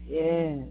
Yes.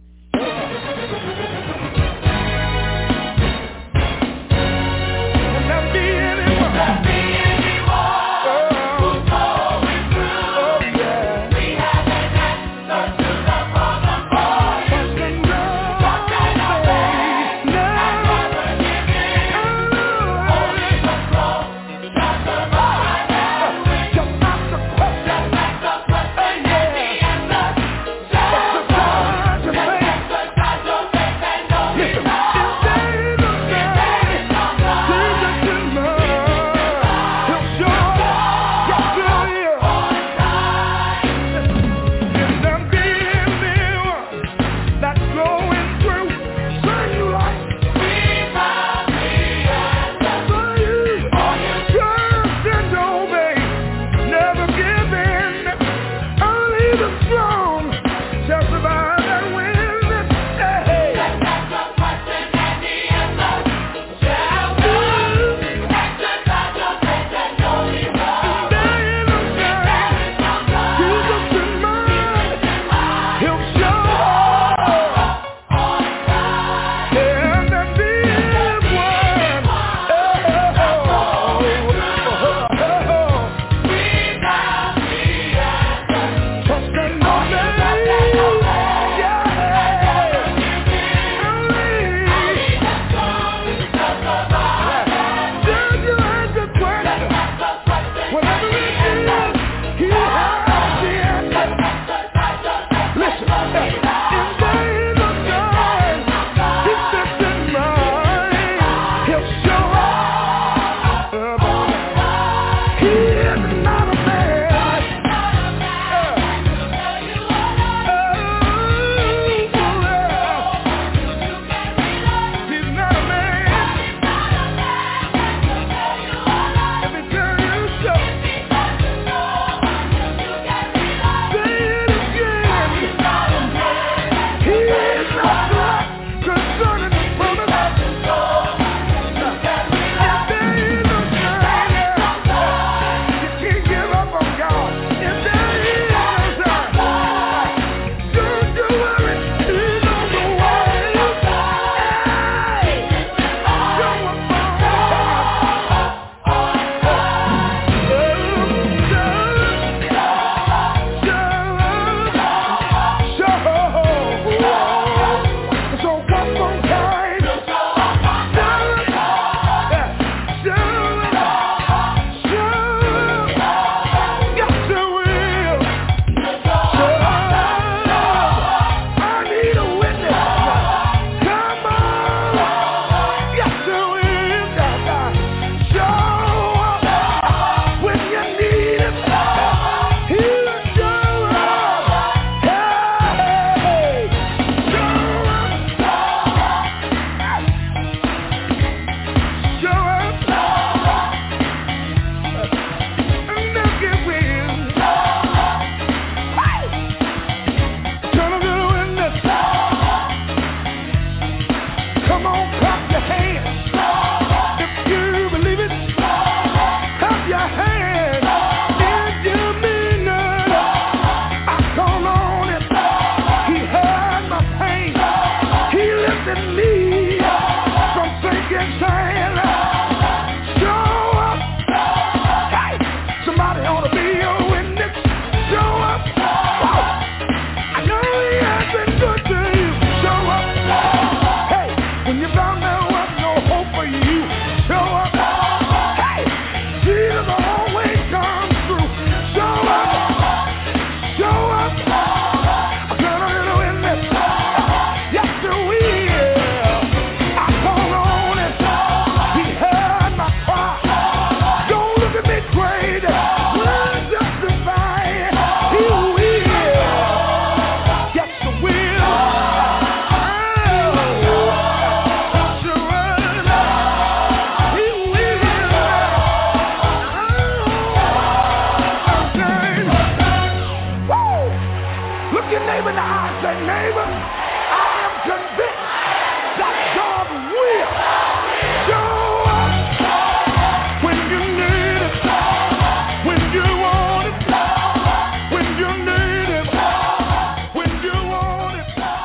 When you need it.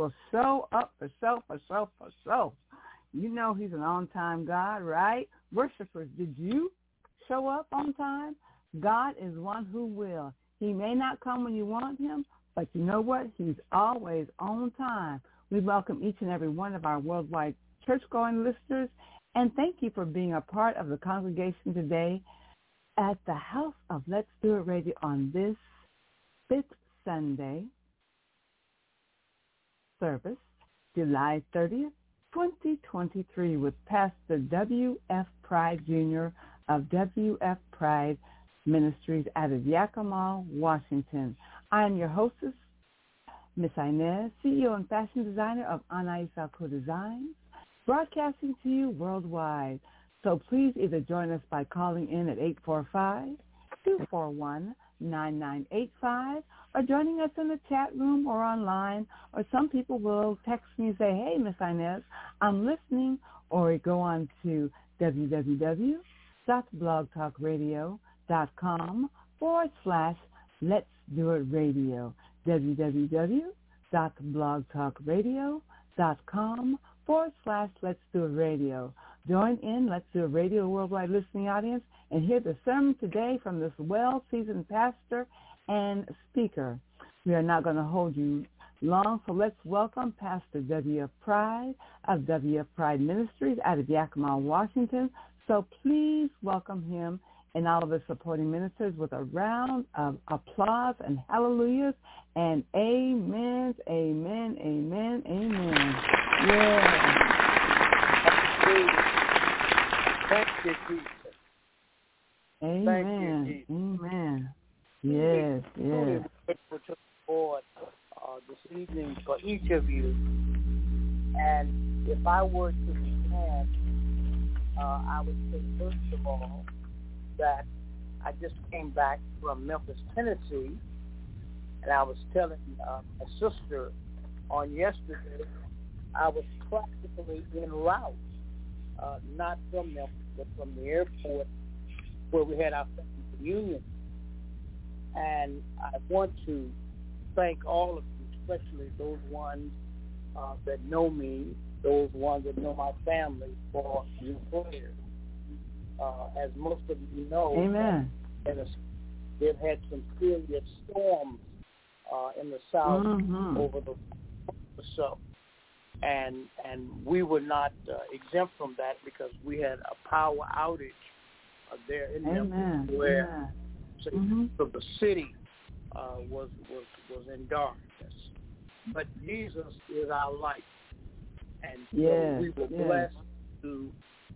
will show up for so. You know he's an on-time God, right? Worshipers, did you show up on time? God is one who will. He may not come when you want him, but you know what? He's always on time. We welcome each and every one of our worldwide church-going listeners, and thank you for being a part of the congregation today at the House of Let's Do It Radio on this 5th Sunday service, July 30th, 2023, with Pastor W.F. Pride Jr. of W.F. Pride Ministries out of Yakima, Washington. I am your hostess, Miss Inez, CEO and fashion designer of Anais Alco Designs, broadcasting to you worldwide. So please either join us by calling in at 845-241-9985 or joining us in the chat room or online, or some people will text me and say, hey, Miss Inez, I'm listening, or go on to www.blogtalkradio.com/Let's Do It Radio, www.blogtalkradio.com/Let's Do It Radio. Join in Let's Do It Radio worldwide listening audience and hear the sermon today from this well-seasoned pastor and speaker. We are not going to hold you long, so let's welcome Pastor W.F. Pride of W.F. Pride Ministries out of Yakima, Washington. So please welcome him and all of the supporting ministers with a round of applause and hallelujahs and amens, amen, amen, amen. Yeah. Thank you, Jesus. Amen. Thank you, Jesus. Amen. Yes, yes. Grateful to the Lord this evening for each of you. And if I were to begin, I would say first of all that I just came back from Memphis, Tennessee, and I was telling a sister on yesterday I was practically en route, not from Memphis, but from the airport where we had our family reunion. And I want to thank all of you, especially those ones that know me, those ones that know my family, for your prayers. As most of you know, amen, they've had some serious storms in the south over the so, and we were not exempt from that because we had a power outage there in Memphis where of the city was in darkness. But Jesus is our light, and so we were blessed to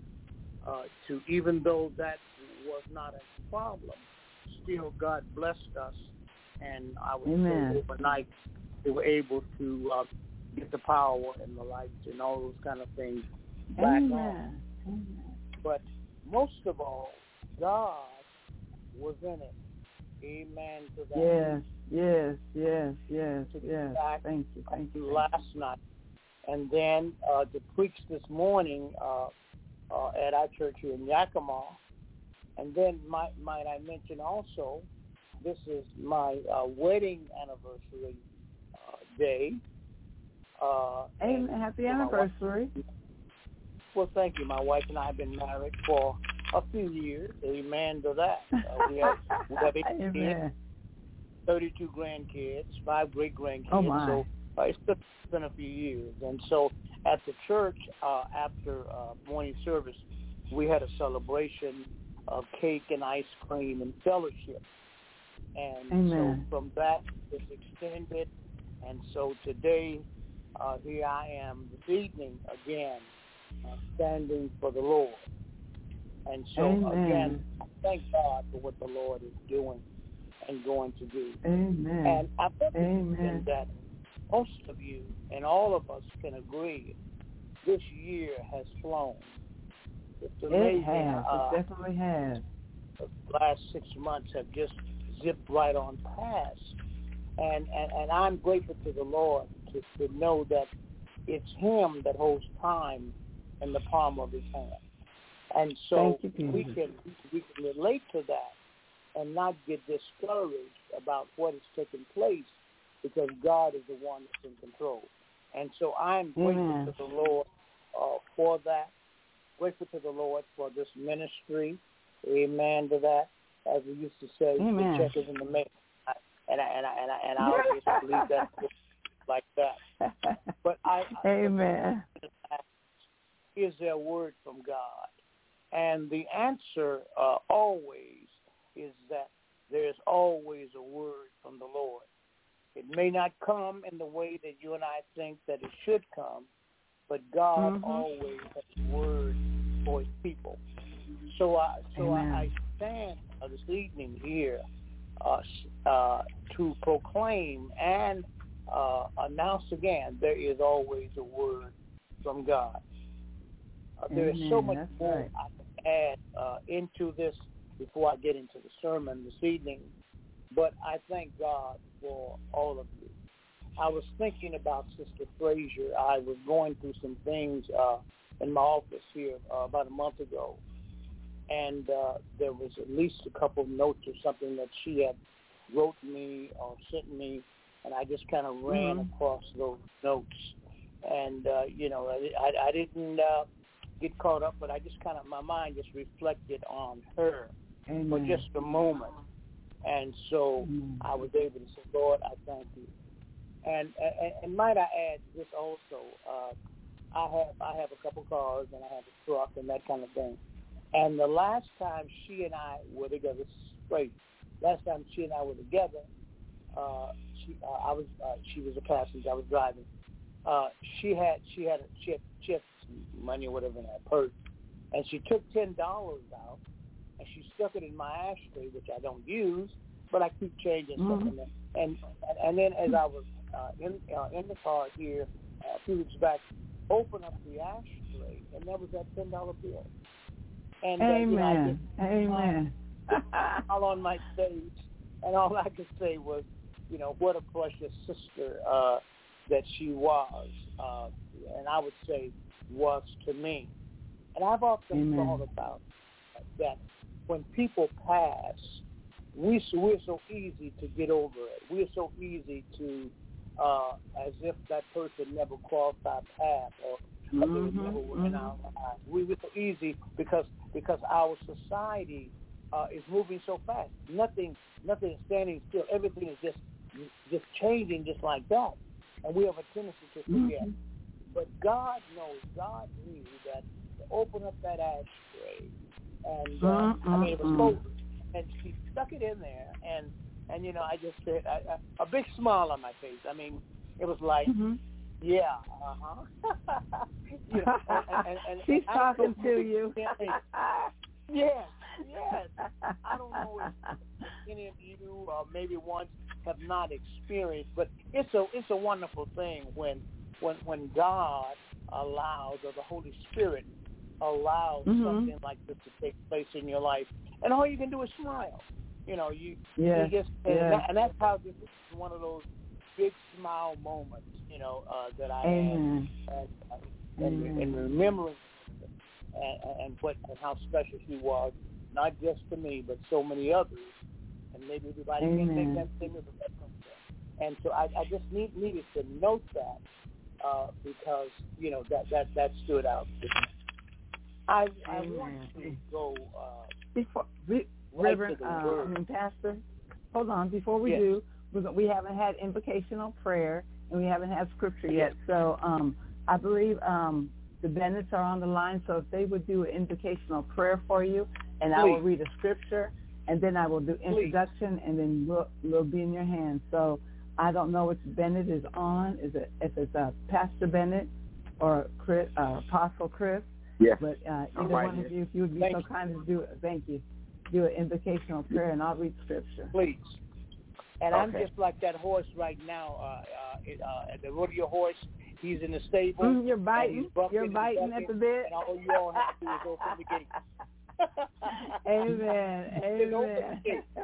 even though that was not a problem, still God blessed us, and I would say overnight they were able to get the power and the lights and all those kind of things back on. But most of all, God was in it. Amen to that. Yes. Thank you. Last night, and then to preach this morning at our church here in Yakima, and then might I mention also, this is my wedding anniversary day. Amen. Happy anniversary. Well, thank you. My wife and I have been married for a few years. Amen to that. We have 8 kids, 32 grandkids, 5 great-grandkids. Oh, my. So it's been a few years. And so at the church, after morning service, we had a celebration of cake and ice cream and fellowship. And so from that, it's extended. And so today, here I am this evening again, standing for the Lord. And so, again, thank God for what the Lord is doing and going to do. Amen. And I think that most of you and all of us can agree this year has flown. It's amazing. It has. It definitely has. The last 6 months have just zipped right on past. And I'm grateful to the Lord to know that it's Him that holds time in the palm of His hand. And so we can relate to that and not get discouraged about what is taking place, because God is the one that's in control. And so I'm grateful to the Lord for that. Grateful to the Lord for this ministry. Amen to that. As we used to say, the check is in the mail. And I'll just leave that like that. But Amen. Is there a word from God? And the answer always is that there's always a word from the Lord. It may not come in the way that you and I think that it should come, but God always has a word for his people. So I stand this evening here to proclaim and announce again, there is always a word from God. There is so much more I can add into this before I get into the sermon this evening, but I thank God for all of you. I was thinking about Sister Frazier. I was going through some things in my office here about a month ago, and there was at least a couple of notes or something that she had wrote me or sent me, and I just kind of ran across those notes. And, I didn't get caught up, but I just kind of, my mind just reflected on her for just a moment. And so I was able to say, Lord, I thank you. And might I add this also, I have a couple cars and I have a truck and that kind of thing. And the last time she and I were together, last time she and I were together, she was a passenger. I was driving. She had some money or whatever in her purse, and she took $10 out and she stuck it in my ashtray, which I don't use, but I keep changing stuff in there. And then as I was in the car here a few weeks back, opened up the ashtray, and there was that $10 bill. And Amen. All on my stage, and all I could say was, what a precious sister that she was, and I would say was to me. And I've often thought about that when people pass, we're so easy to get over it. We're so easy to, as if that person never crossed our path or they never were in our lives. We're so easy because our society is moving so fast. Nothing is standing still. Everything is just changing just like that. And we have a tendency to forget. But God knows, God knew that to open up that ashtray, and it was full, and she stuck it in there, and I just said, a big smile on my face. I mean, it was like, yeah, and she's talking to you. Yes. I don't know if any of you maybe once have not experienced, but it's a wonderful thing when God allows, or the Holy Spirit allows something like this to take place in your life, and all you can do is smile. You just and that's how this is one of those big smile moments, that I had, and remembering and how special she was, not just to me, but so many others, and maybe everybody can make that statement, but that's okay. And so I just needed to note that because that stood out to me. I want to go before right Reverend, to the word. Pastor. Hold on, before we do, we haven't had invocational prayer and we haven't had scripture yet. So I believe the Bennetts are on the line. So if they would do an invocational prayer for you, and I will read a scripture, and then I will do introduction, and then we'll be in your hands. So I don't know which Bennett is on. If it's Pastor Bennett or Apostle Chris. Yes. But either one of you, if you would be so kind as do an invocational prayer, and I'll read scripture. Please. And I'm just like that horse right now, the rodeo horse. He's in the stable. You're biting. You're biting at the bit. And all you all have to do is open the gate. Amen.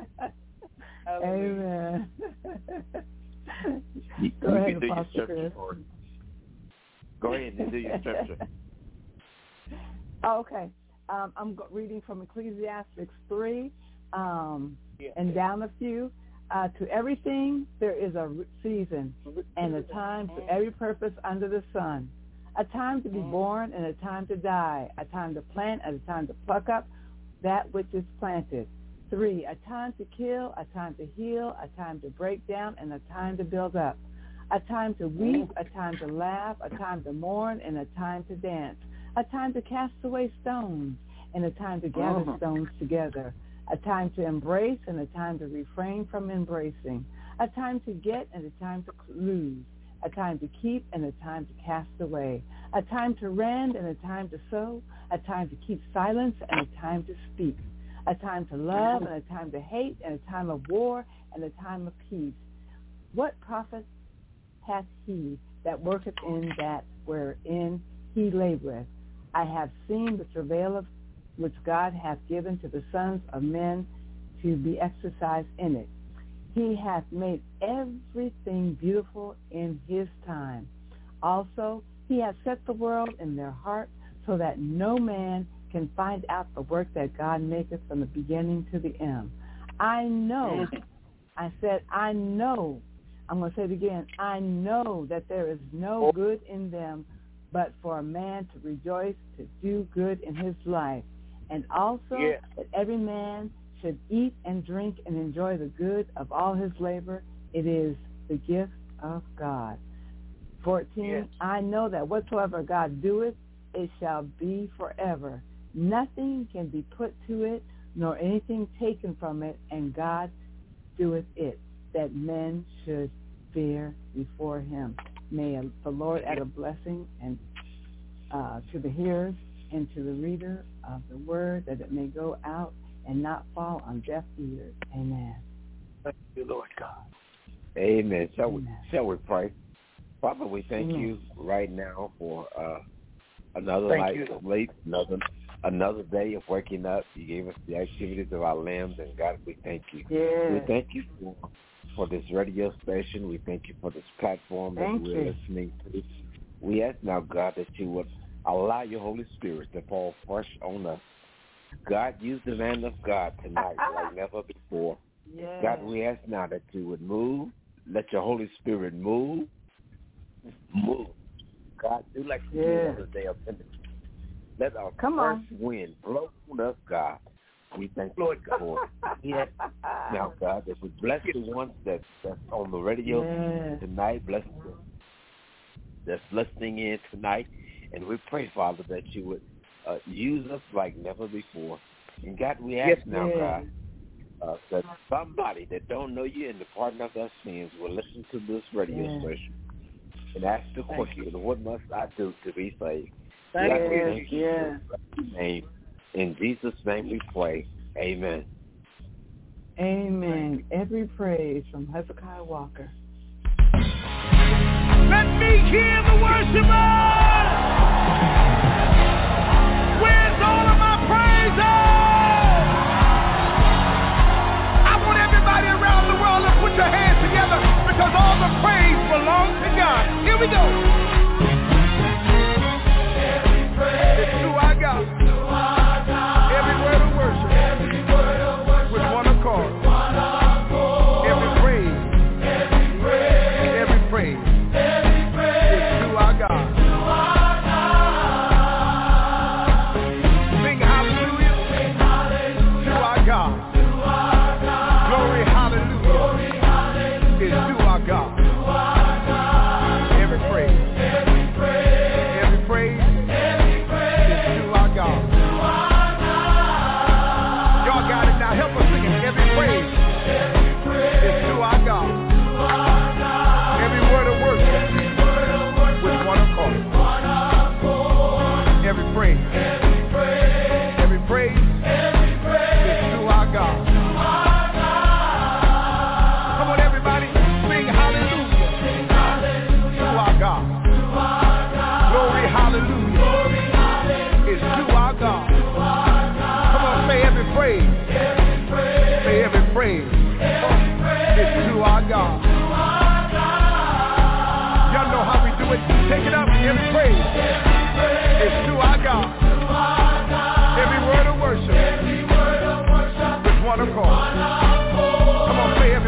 Amen. Go ahead, Apostle Chris. Go ahead and do your scripture. Oh, okay. I'm reading from Ecclesiastes 3 and down a few. To everything there is a season and a time to every purpose under the sun. A time to be born and a time to die. A time to plant and a time to pluck up that which is planted. 3, a time to kill, a time to heal, a time to break down, and a time to build up. A time to weep, a time to laugh, a time to mourn, and a time to dance. A time to cast away stones, and a time to gather stones together. A time to embrace, and a time to refrain from embracing. A time to get, and a time to lose. A time to keep, and a time to cast away. A time to rend, and a time to sow. A time to keep silence, and a time to speak. A time to love, and a time to hate, and a time of war, and a time of peace. What profit hath he that worketh in that wherein he laboureth? I have seen the travail of which God hath given to the sons of men to be exercised in it. He hath made everything beautiful in his time. Also, he hath set the world in their heart, so that no man can find out the work that God maketh from the beginning to the end. I know, I said, I know, I'm going to say it again, I know that there is no good in them, but for a man to rejoice, to do good in his life. And also that every man should eat and drink and enjoy the good of all his labor. It is the gift of God. 14, I know that whatsoever God doeth, it shall be forever. Nothing can be put to it, nor anything taken from it, and God doeth it, that men should fear before him. May the Lord add a blessing and to the hearers and to the reader of the word, that it may go out and not fall on deaf ears. Amen. Thank you, Lord God. Amen. Shall we pray? Father, we thank you right now for another another day of waking up. You gave us the activities of our limbs, and God, we thank you. Yes. We thank you for this radio station. We thank you for this platform that we're listening to. We ask now, God, that you would allow your Holy Spirit to fall fresh on us. God, use the man of God tonight like never before. Yes. God, we ask now that you would move. Let your Holy Spirit move. God, do like you did on the day of Pentecost. Let our fresh wind blow on us, God. We thank you, Lord God, for it. Now, God, that we bless the ones that's on the radio tonight. Bless them that's listening in tonight. And we pray, Father, that you would use us like never before. And, God, we ask now, God, that somebody that don't know you and the pardon of their sins will listen to this radio station and ask the question, what must I do to be saved? Thank you. In Jesus' name we pray. Amen. Amen. Every praise from Hezekiah Walker. Let me hear the worshipers! Where's all of my praises? I want everybody around the world to put your hands together, because all the praise belongs to God. Here we go. It's to our God. Every word of worship. With one accord. Every praise. Every praise. It's to our God. Sing hallelujah. To our God. Glory hallelujah. It's to our God. Every praise. Every praise. Help us sing it. Every praise is to our God. Every word of worship with one accord. Every praise is to our God. Come on, everybody, sing hallelujah to our God. Glory hallelujah is to our God. Come on, say every praise. Say every praise is to our God. Y'all know how we do it. Take it up. Every praise is to our God. Every word of worship with one accord. Come on, say every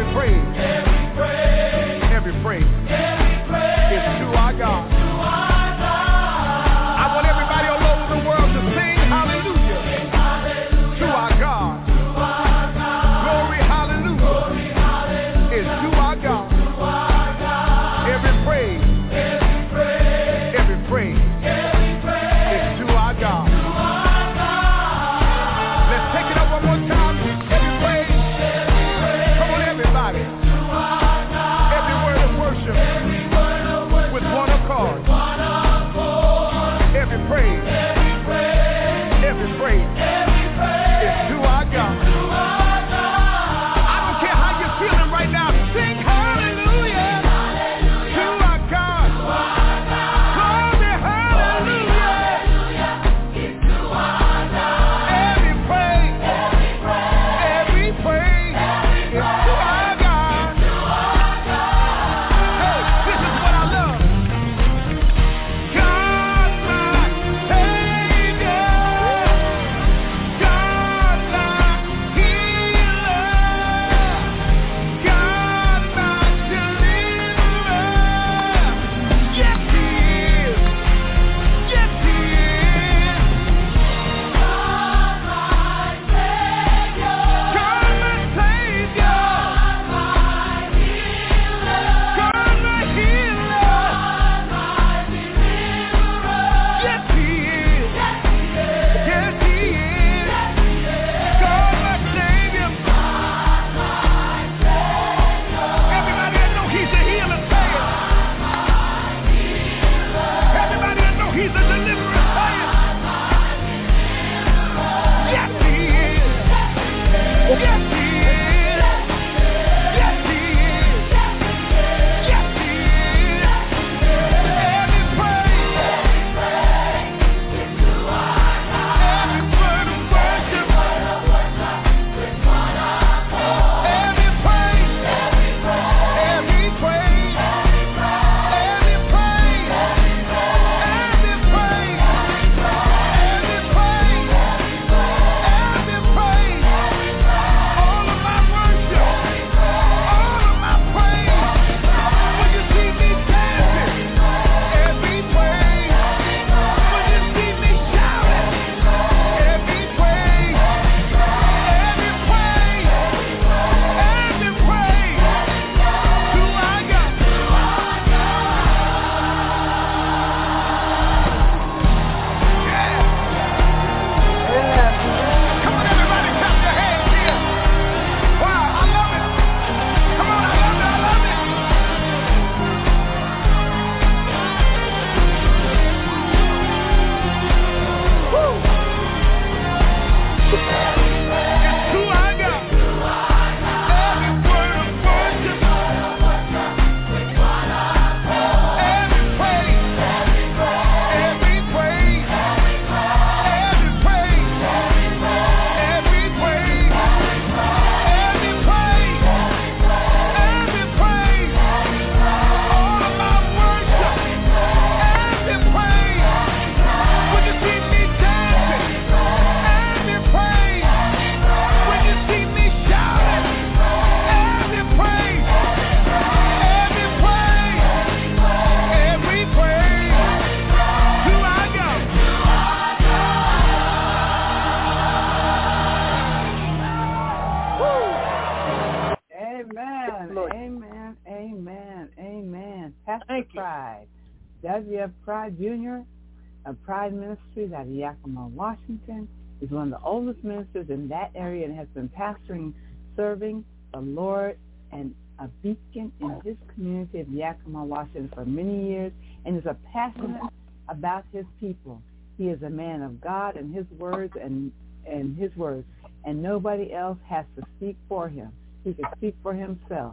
Pride. W.F. Pride Jr., of Pride Ministries out of Yakima, Washington, is one of the oldest ministers in that area and has been pastoring, serving the Lord and a beacon in his community of Yakima, Washington for many years, and is a passionate about his people. He is a man of God and his words and his words, and nobody else has to speak for him. He can speak for himself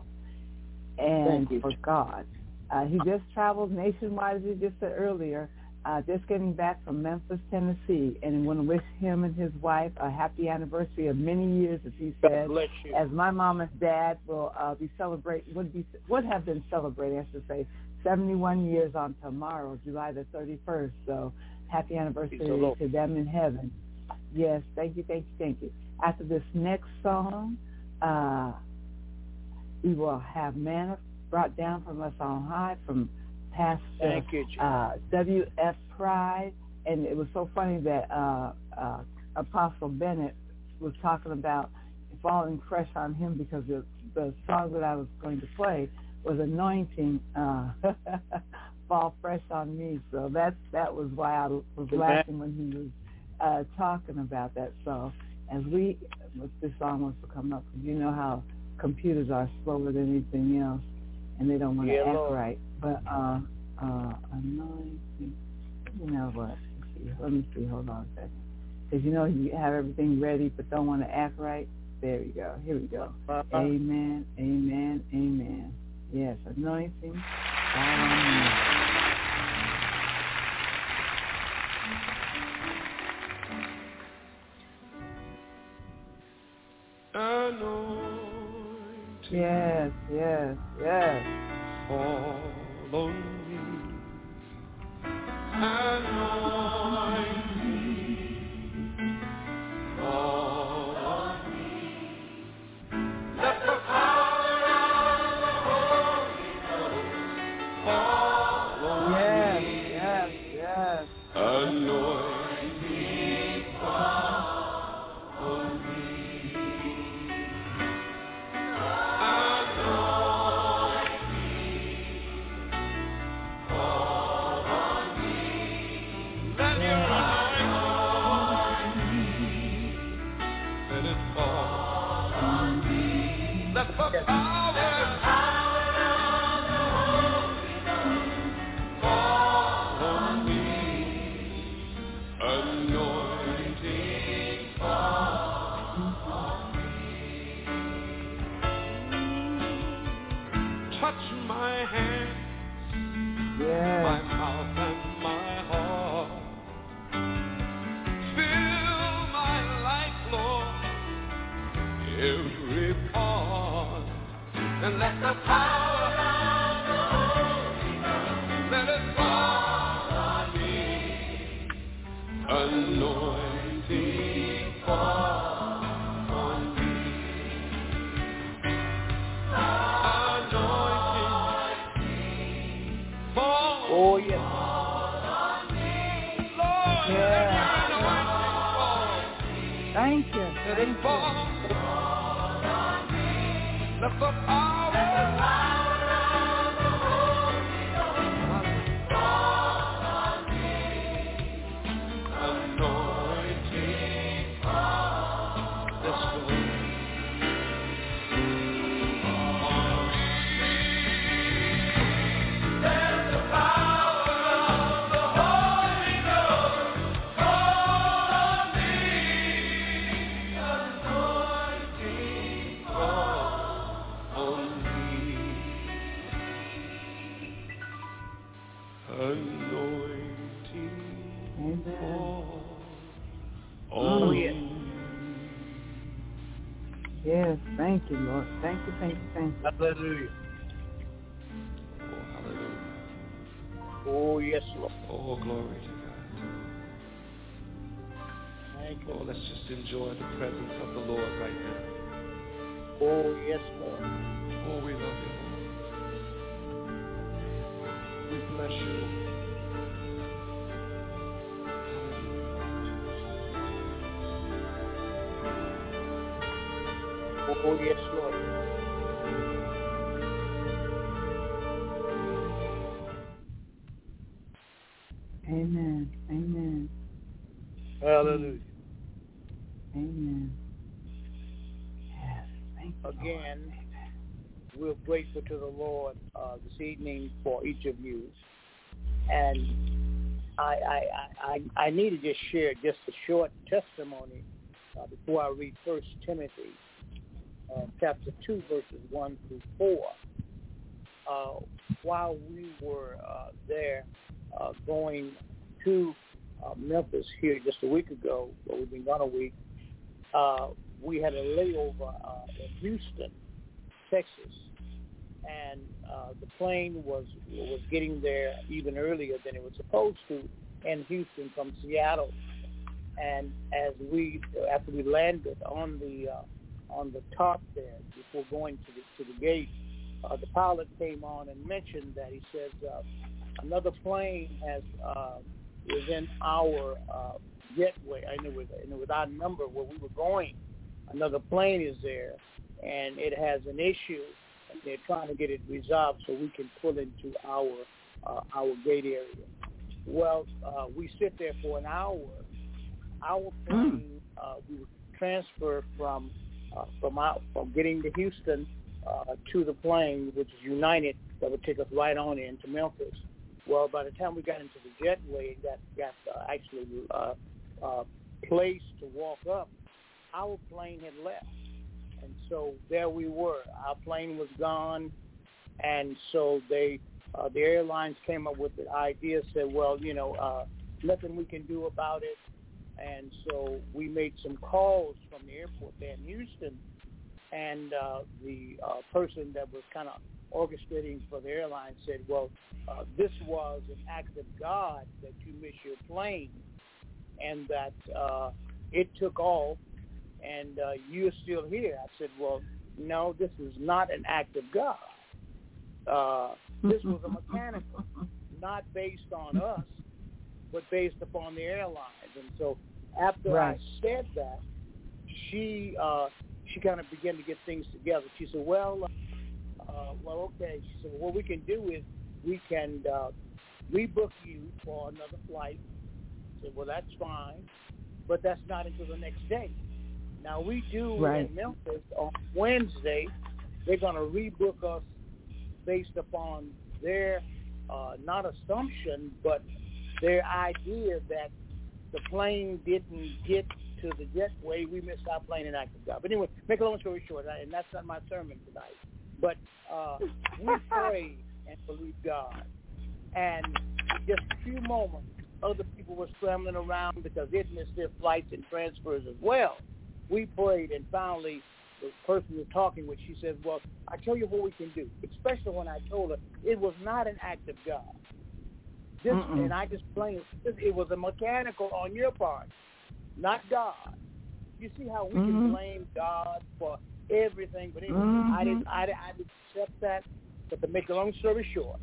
and for God. He just traveled nationwide, as you just said earlier, just getting back from Memphis, Tennessee, and I want to wish him and his wife a happy anniversary of many years, as he said, as my mom and dad will would have been celebrating, I should say, 71 years on tomorrow, July the 31st. So happy anniversary to them in heaven. Yes, thank you. After this next song, We will have manna brought down from us on high from Pastor W.F. Pride. And it was so funny that Apostle Bennett was talking about falling fresh on him because the song that I was going to play was Anointing, Fall Fresh on Me. So that was why I was laughing when he was talking about that. So as this song wants to come up, because you know how computers are slower than anything else, and they don't want to act right. But Anointing, you know what? Let me see. Hold on a second. Because you have everything ready but don't want to act right. There we go. Here we go. Amen, amen, amen. Yes, anointing. Anointing. Yes, yes, yes. Fall on me. Anointing. Fall on me. Let the power of the Holy Ghost fall on me. Yes, yes. Anointing fall on me. Let the power of the Holy Ghost fall on me. Anointing fall on me. Touch my hands, my mouth and my heart. Fill my life, Lord, every part. And let the power of the Holy Ghost, let it fall on me. Anointing fall on me. Anointing fall on me. Lord, let your anointing fall. Thank you. Let it fall. Let the power of the Holy Ghost fall on me. Anointing fall. Let's go. Let the power of the Holy Ghost fall on me. Anointing fall on me. Anointing fall on me. Yes, thank you, Lord. Thank you, thank you, thank you. Hallelujah. Oh, hallelujah. Oh, yes, Lord. Oh, glory to God. Thank you. Oh, let's just enjoy the presence of the Lord right now. Oh, yes, Lord. Oh, we love you, Lord. We bless you, Lord. Oh, yes, Lord. Amen, amen. Hallelujah. Amen. Yes, thank you, Again, Lord. we're grateful to the Lord this evening for each of you. And I need to just share just a short testimony before I read 1 Timothy chapter 2, verses 1 through 4. While we were there going to Memphis here just a week ago, well, we've been gone a week, we had a layover in Houston, Texas. And the plane was getting there even earlier than it was supposed to in Houston from Seattle. And after we landed on the on the top there before going to the gate, the pilot came on and mentioned that he says another plane is in our jetway. I knew it was our number where we were going. Another plane is there, and it has an issue, and they're trying to get it resolved so we can pull into our gate area. Well, we sit there for an hour. Our plane, we would transfer from getting to Houston to the plane, which is United, that would take us right on into Memphis. Well, by the time we got into the jetway and got actually placed to walk up, our plane had left. And so there we were. Our plane was gone. And so the airlines came up with the idea, said, well, nothing we can do about it. And so we made some calls from the airport there in Houston. And the person that was kind of orchestrating for the airline said, well, this was an act of God that you missed your plane and that it took off and you're still here. I said, well, no, this is not an act of God. This was a mechanical, not based on us, but based upon the airlines. And so after I said that, she kind of began to get things together. She said, well, okay. She said, well, what we can do is we can rebook you for another flight. I said, well, that's fine, but that's not until the next day. Now, we do in Memphis on Wednesday, they're going to rebook us based upon their, not assumption, but their idea that the plane didn't get to the jetway. We missed our plane in active God. But anyway, make a long story short, and that's not my sermon tonight, but we prayed and believed God. And in just a few moments, other people were scrambling around because they'd missed their flights and transfers as well. We prayed, and finally, the person we were talking with, she said, well, I tell you what we can do, especially when I told her it was not an act of God. And I just explained it was a mechanical on your part, not God. You see how we can blame God for everything, but anyway, I didn't accept that. But to make a long story short,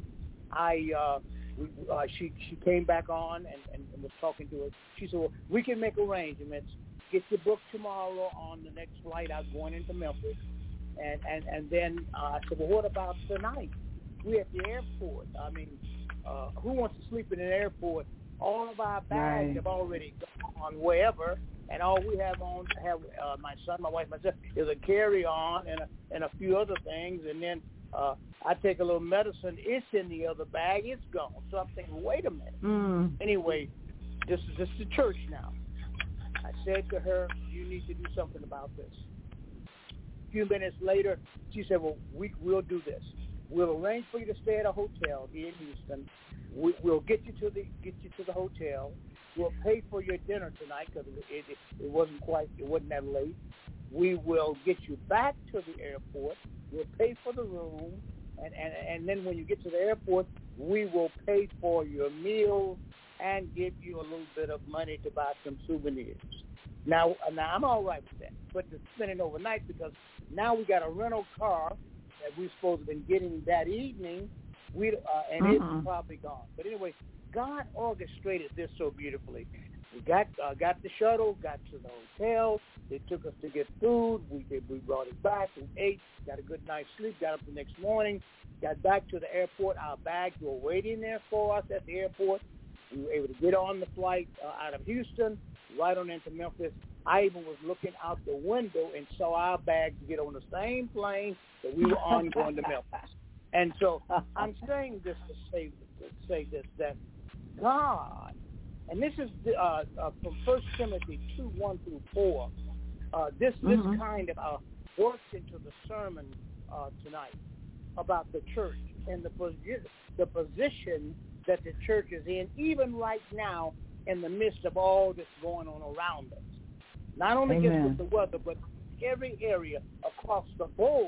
she came back on and was talking to us. She said, well, we can make arrangements. Get your book tomorrow on the next flight out going into Memphis. And then I said, well, what about tonight? We're at the airport. I mean, who wants to sleep in an airport? All of our bags have already gone wherever, and all we have my son, my wife, myself, is a carry-on and a few other things, and then I take a little medicine. It's in the other bag. It's gone. So I'm thinking, wait a minute. Anyway, this is the church now. I said to her, you need to do something about this. A few minutes later, she said, well, we'll do this. We'll arrange for you to stay at a hotel here in Houston. We'll get you to the hotel. We'll pay for your dinner tonight because it wasn't that late. We will get you back to the airport. We'll pay for the room, and then when you get to the airport, we will pay for your meal and give you a little bit of money to buy some souvenirs. Now I'm all right with that, but to spend it overnight because now we got a rental car that we're supposed to have been getting that evening, and it's probably gone. But anyway, God orchestrated this so beautifully. We got the shuttle, got to the hotel. They took us to get food. We brought it back. We ate, got a good night's sleep, got up the next morning, got back to the airport. Our bags were waiting there for us at the airport. We were able to get on the flight out of Houston, right on into Memphis. I even was looking out the window and saw our bags get on the same plane that we were on going to Memphis. And so I'm saying this to say this, that God, and this is from 1 Timothy 2:1-4. This kind of works into the sermon tonight about the church and the position that the church is in, even right now in the midst of all that's going on around us. Not only just with the weather, but every area across the board.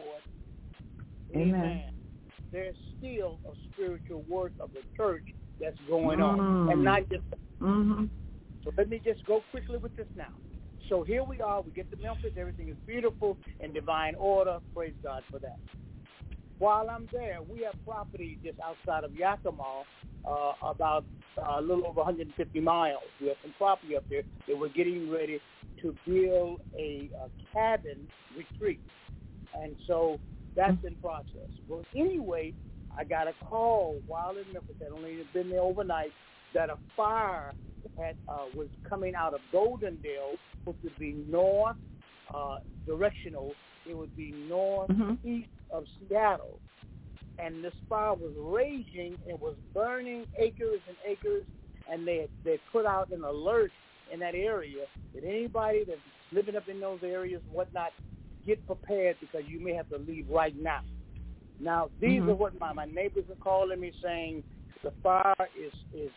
Amen. There's still a spiritual work of the church that's going on, and not just. So let me just go quickly with this now. So here we are. We get to Memphis. Everything is beautiful in divine order. Praise God for that. While I'm there, we have property just outside of Yakima, about a little over 150 miles. We have some property up there that we're getting ready to build a cabin retreat. And so that's in process. Well, anyway, I got a call while in Memphis. I'd only been there overnight that a fire was coming out of Goldendale, which would be north directional. It would be northeast of Seattle. And this fire was raging. It was burning acres and acres. And they put out an alert in that area that anybody that's living up in those areas, whatnot, get prepared because you may have to leave right now. Now, these are what my neighbors are calling me, saying the fire is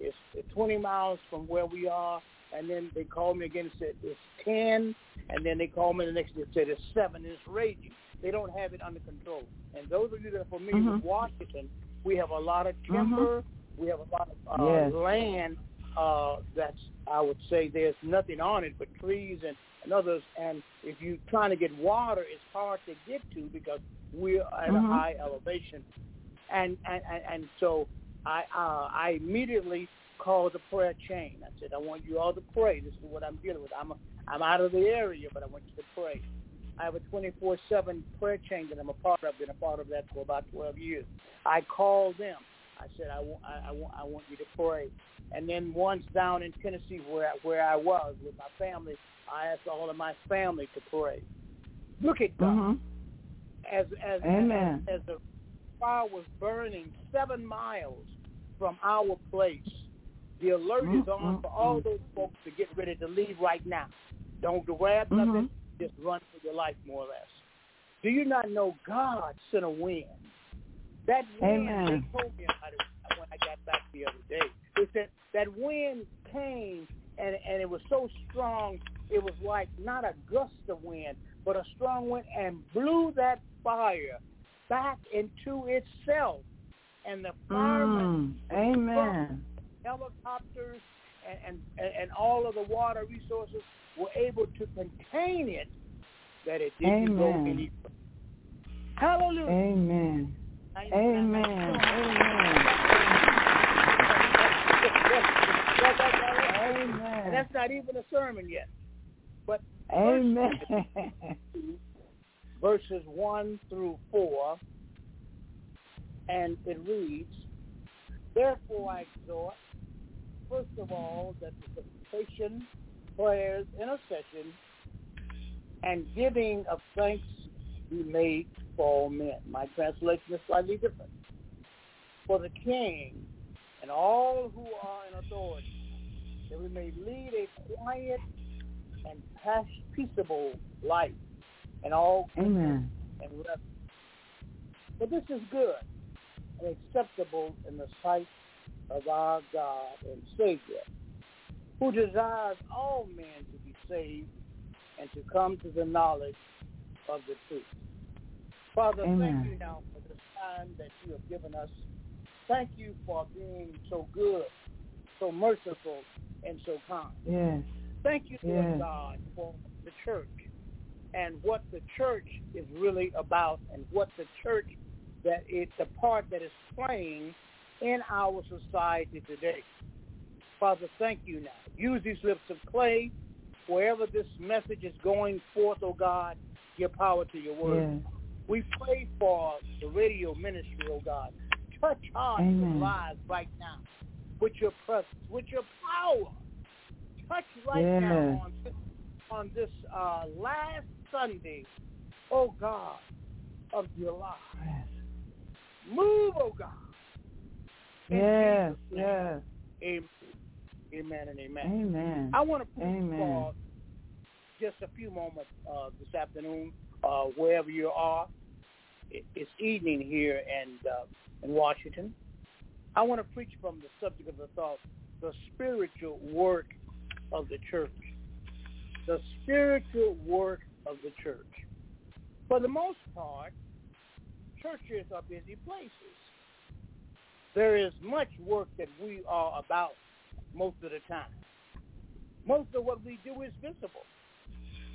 20 miles from where we are, and then they called me again and said it's 10, and then they called me the next day and said it's 7, and it's raging. They don't have it under control. And those of you that are familiar with Washington, we have a lot of timber, we have a lot of land that's, I would say, there's nothing on it but trees and others, and if you're trying to get water, it's hard to get to because we're at a high elevation. And so I immediately called the prayer chain. I said, I want you all to pray. This is what I'm dealing with. I'm out of the area, but I want you to pray. I have a 24/7 prayer chain that I'm a part of. Been a part of that for about 12 years. I called them. I said, I want you to pray. And then once down in Tennessee where I was with my family, I asked all of my family to pray. Look at God. As the fire was burning 7 miles from our place, the alert is on for all those folks to get ready to leave right now. Don't grab nothing. Just run for your life, more or less. Do you not know God sent a wind? That wind, they told me about it when I got back the other day. They said that wind came, and it was so strong, it was like not a gust of wind, but a strong wind, and blew that fire back into itself. And the firemen, helicopters, and all of the water resources were able to contain it, that it didn't go any further. Hallelujah. Amen. Amen. And that's not even a sermon yet. But verses 1 through 4, and it reads, therefore I exhort, first of all, that the supplication, prayers, intercession, and giving of thanks be made for all men. My translation is slightly different. For the king and all who are in authority, that we may lead a quiet and peaceable life and all goodness and reverence. For this is good and acceptable in the sight of our God and Savior, who desires all men to be saved and to come to the knowledge of the truth. Father, thank you now for this time that you have given us. Thank you for being so good, so merciful, and so kind. Yes. Thank you, Lord God, for the church and what the church is really about and what the church, that it's the part that is playing in our society today. Father, thank you now. Use these lips of clay wherever this message is going forth, oh God. Give power to your word. Yes. We pray for the radio ministry, oh God. Touch hearts and lives right now with your presence, with your power. Touch right now on this last Sunday, oh God, of July. Yes. Move, oh God. Yes. Amen. Amen and amen. Amen. I want to pray for just a few moments this afternoon, wherever you are. It's evening here in Washington. I want to preach from the subject of the thought, the spiritual work of the church. The spiritual work of the church. For the most part, churches are busy places. There is much work that we are about most of the time. Most of what we do is visible.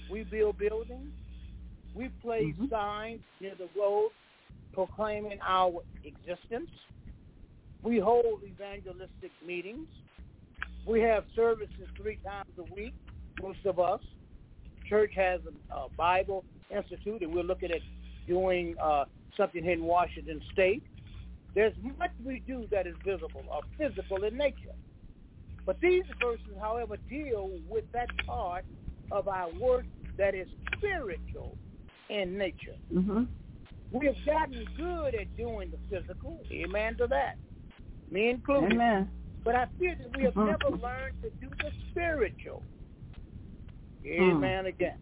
We build buildings. We place signs near the road proclaiming our existence. We hold evangelistic meetings. We have services 3 times a week, most of us. Church has a Bible Institute, and we're looking at doing something here in Washington State. There's much we do that is visible or physical in nature. But these verses, however, deal with that part of our work that is spiritual in nature. We have gotten good at doing the physical. Amen to that. Me included. Amen. But I feel that we have never learned to do the spiritual. Amen again.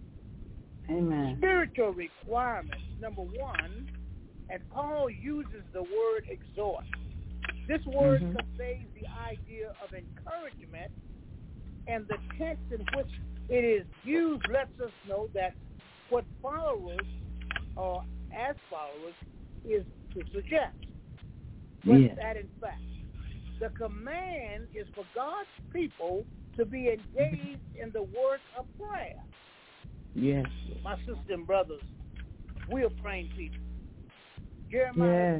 Amen. Spiritual requirements, number 1, and Paul uses the word exhort. This word conveys the idea of encouragement, and the tense in which it is used lets us know that what followers, or as followers, is to suggest. But that in fact, the command is for God's people to be engaged in the work of prayer. Yes. My sisters and brothers, we are praying people. Jeremiah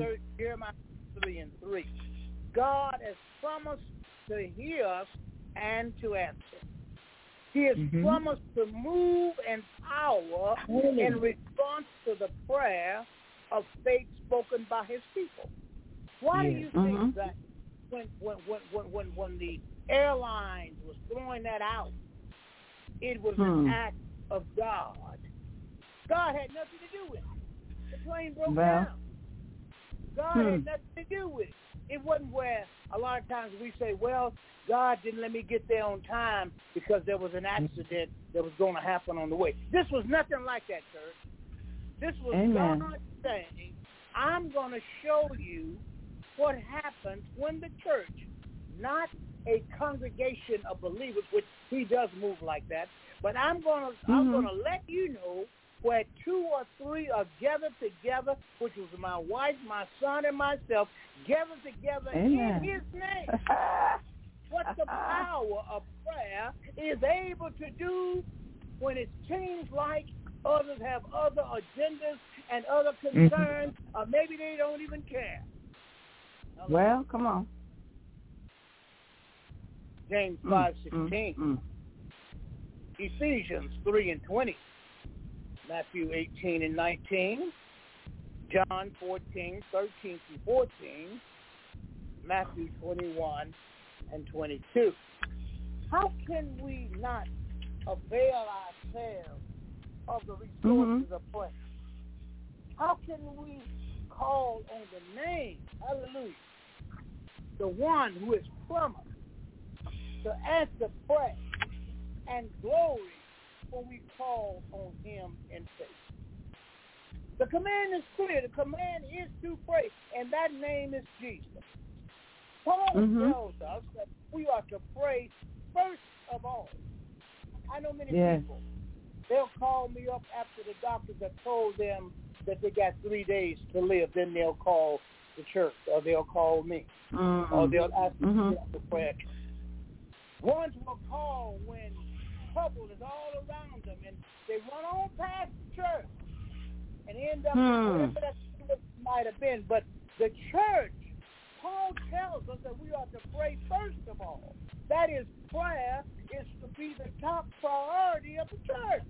3:3. God has promised to hear us and to answer. He has promised to move in power in response to the prayer of faith spoken by his people. Why do you think that when the airlines was throwing that out, it was an act of God? God had nothing to do with it. The plane broke down. God had nothing to do with it. It wasn't where a lot of times we say, well, God didn't let me get there on time because there was an accident that was going to happen on the way. This was nothing like that, church. This was God saying, I'm going to show you what happens when the church, not a congregation of believers, which he does move like that, but I'm going to let you know where 2 or 3 are gathered together, which was my wife, my son, and myself, gathered together in his name. What the power of prayer is able to do when it seems like others have other agendas and other concerns, or maybe they don't even care. Well, come on. James 5:16. Ephesians 3:20. Matthew 18:19. John 14:13-14. Matthew 21:22. How can we not avail ourselves of the resources of prayer? How can we call on the name, hallelujah, the one who is promised to answer prayer and glory when we call on him in faith? The command is clear. The command is to pray, and that name is Jesus. Paul tells us that we are to pray first of all. I know many people, they'll call me up after the doctors have told them that they got 3 days to live. Then they'll call the church, or they'll call me, or they'll ask me to get the prayer. Ones will call when trouble is all around them, and they run on past the church and end up whatever that might have been. But the church, Paul tells us that we are to pray first of all. That is, prayer is to be the top priority of the church.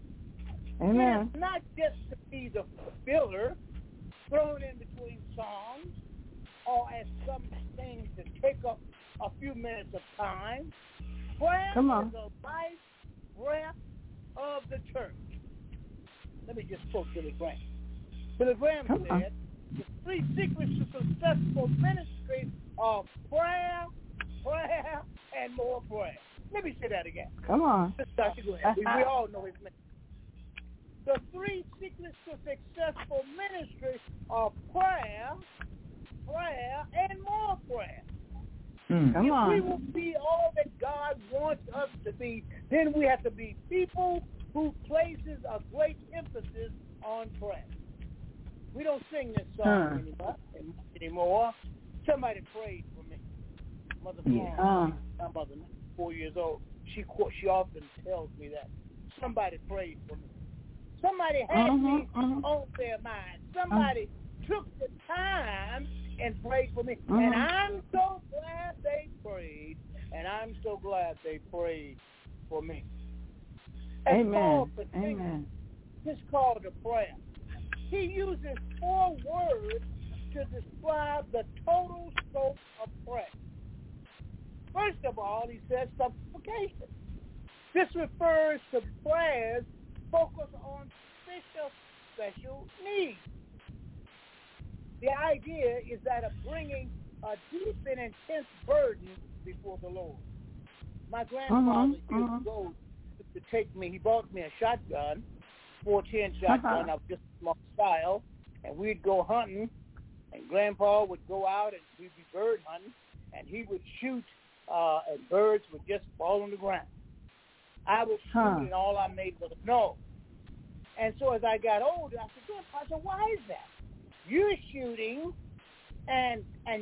Amen. It's not just to be the filler thrown in between songs, or as some things to take up a few minutes of time. Prayer is the life breath of the church. Let me just quote Billy Graham. Billy Graham said, the 3 secrets to successful ministry are prayer, prayer, and more prayer. Let me say that again. Come on. We all know his name. The 3 secrets to successful ministry are prayer, prayer, and more prayer. Come on. If we will be all that God wants us to be, then we have to be people who places a great emphasis on prayer. We don't sing this song anymore. Somebody prayed for me. Mother Florence, my mother, 4 years old. She often tells me that somebody prayed for me. Somebody had me on their mind. Somebody took the time and prayed for me. And I'm so glad they prayed. And I'm so glad they prayed for me. Amen. Amen. This call to prayer. He uses 4 words to describe the total scope of prayer. First of all, he says supplication. This refers to prayers focused on special needs. The idea is that of bringing a deep and intense burden before the Lord. My grandfather years ago to take me, he bought me a shotgun, 410 shotgun of just small style, and we'd go hunting, and Grandpa would go out and we'd be bird hunting, and he would shoot, and birds would just fall on the ground. I would shoot, and all I made was a no. And so as I got older, I said, Grandpa, so why is that? You're shooting, and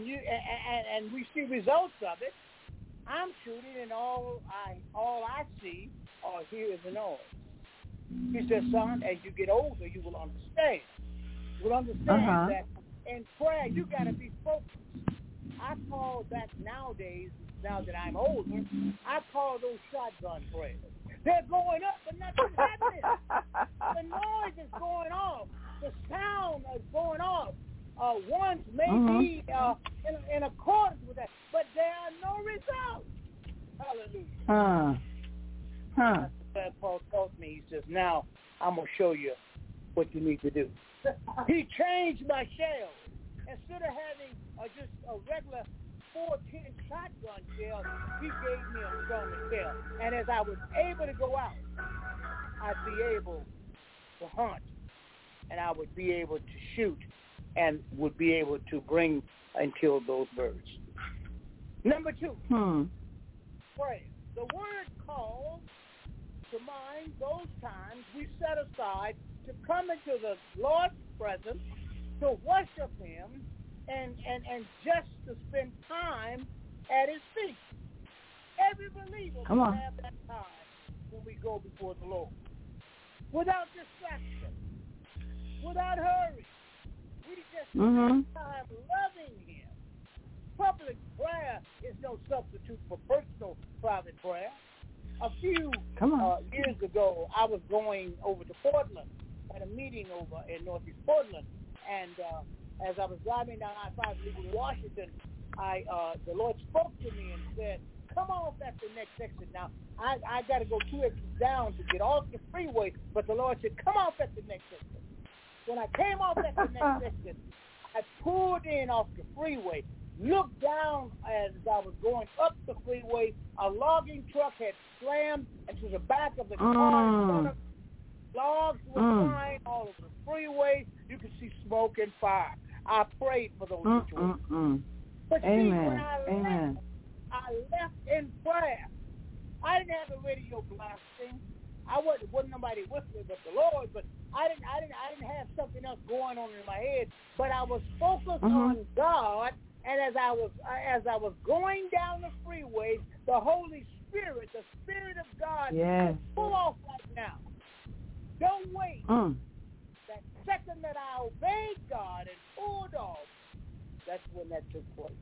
we see results of it. I'm shooting, and all I see or hear is a noise. He said, son, as you get older, you will understand. You will understand that in prayer, you got to be focused. I call that nowadays, now that I'm older, I call those shotgun prayers. They're going up, but nothing's happening. The noise is going off. The sound is going off. Ones may be in accordance with that, but there are no results. Hallelujah. That's what Paul taught me. He says, now I'm going to show you what you need to do. He changed my shell. Instead of having just a regular 410 shotgun shell, he gave me a stronger shell. And as I was able to go out, I'd be able to hunt, and I would be able to shoot, and would be able to bring and kill those birds. Number 2, prayer. The word calls to mind those times we set aside to come into the Lord's presence, to worship him, and just to spend time at his feet. Every believer will have that time when we go before the Lord. Without distraction, without hurry. We just spend time loving him. Public prayer is no substitute for personal private prayer. A few years ago, I was going over to Portland at a meeting over in Northeast Portland, and as I was driving down I-5 leaving Washington, the Lord spoke to me and said, come off at the next exit. Now, I got to go 2 exits down to get off the freeway, but the Lord said, come off at the next exit. When I came off at the next exit, I pulled in off the freeway, looked down as I was going up the freeway. A logging truck had slammed into the back of the car in front of me. Logs were flying all over the freeway. You could see smoke and fire. I prayed for those situations. But see, when I left in prayer. I didn't have the radio blasting. I wasn't nobody with me but the Lord, but I didn't have something else going on in my head. But I was focused on God, and as I was going down the freeway, the Holy Spirit, the Spirit of God, said, pull off right now. Don't wait. That second that I obeyed God and pulled off, that's when that took place.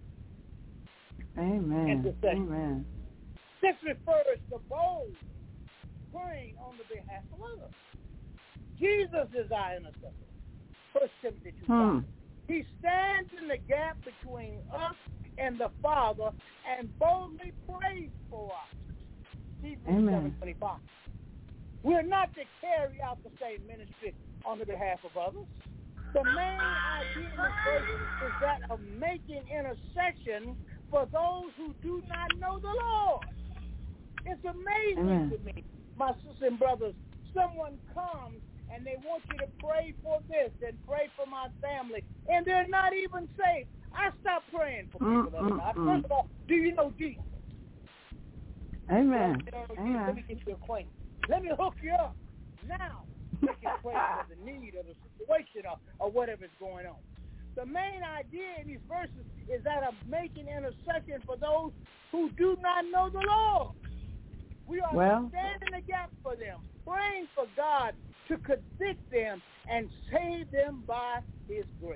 Amen. Amen. This refers to bold praying on the behalf of others. Jesus is our intercessor. 1 Timothy 2:5. He stands in the gap between us and the Father and boldly prays for us. Hebrews 7:25. We're not to carry out the same ministry on the behalf of others. The main idea in this verse is that of making intercession for those who do not know the Lord. It's amazing to me, my sisters and brothers, someone comes and they want you to pray for this and pray for my family, and they're not even saved. I stopped praying for people that are not. First of all, do you know Jesus? Amen. Let me get you acquainted. Let me hook you up. Now, we can pray for the need of the situation or whatever is going on. The main idea in these verses is that of making intercession for those who do not know the Lord. We are to stand in the gap for them praying for God to convict them and save them by his grace.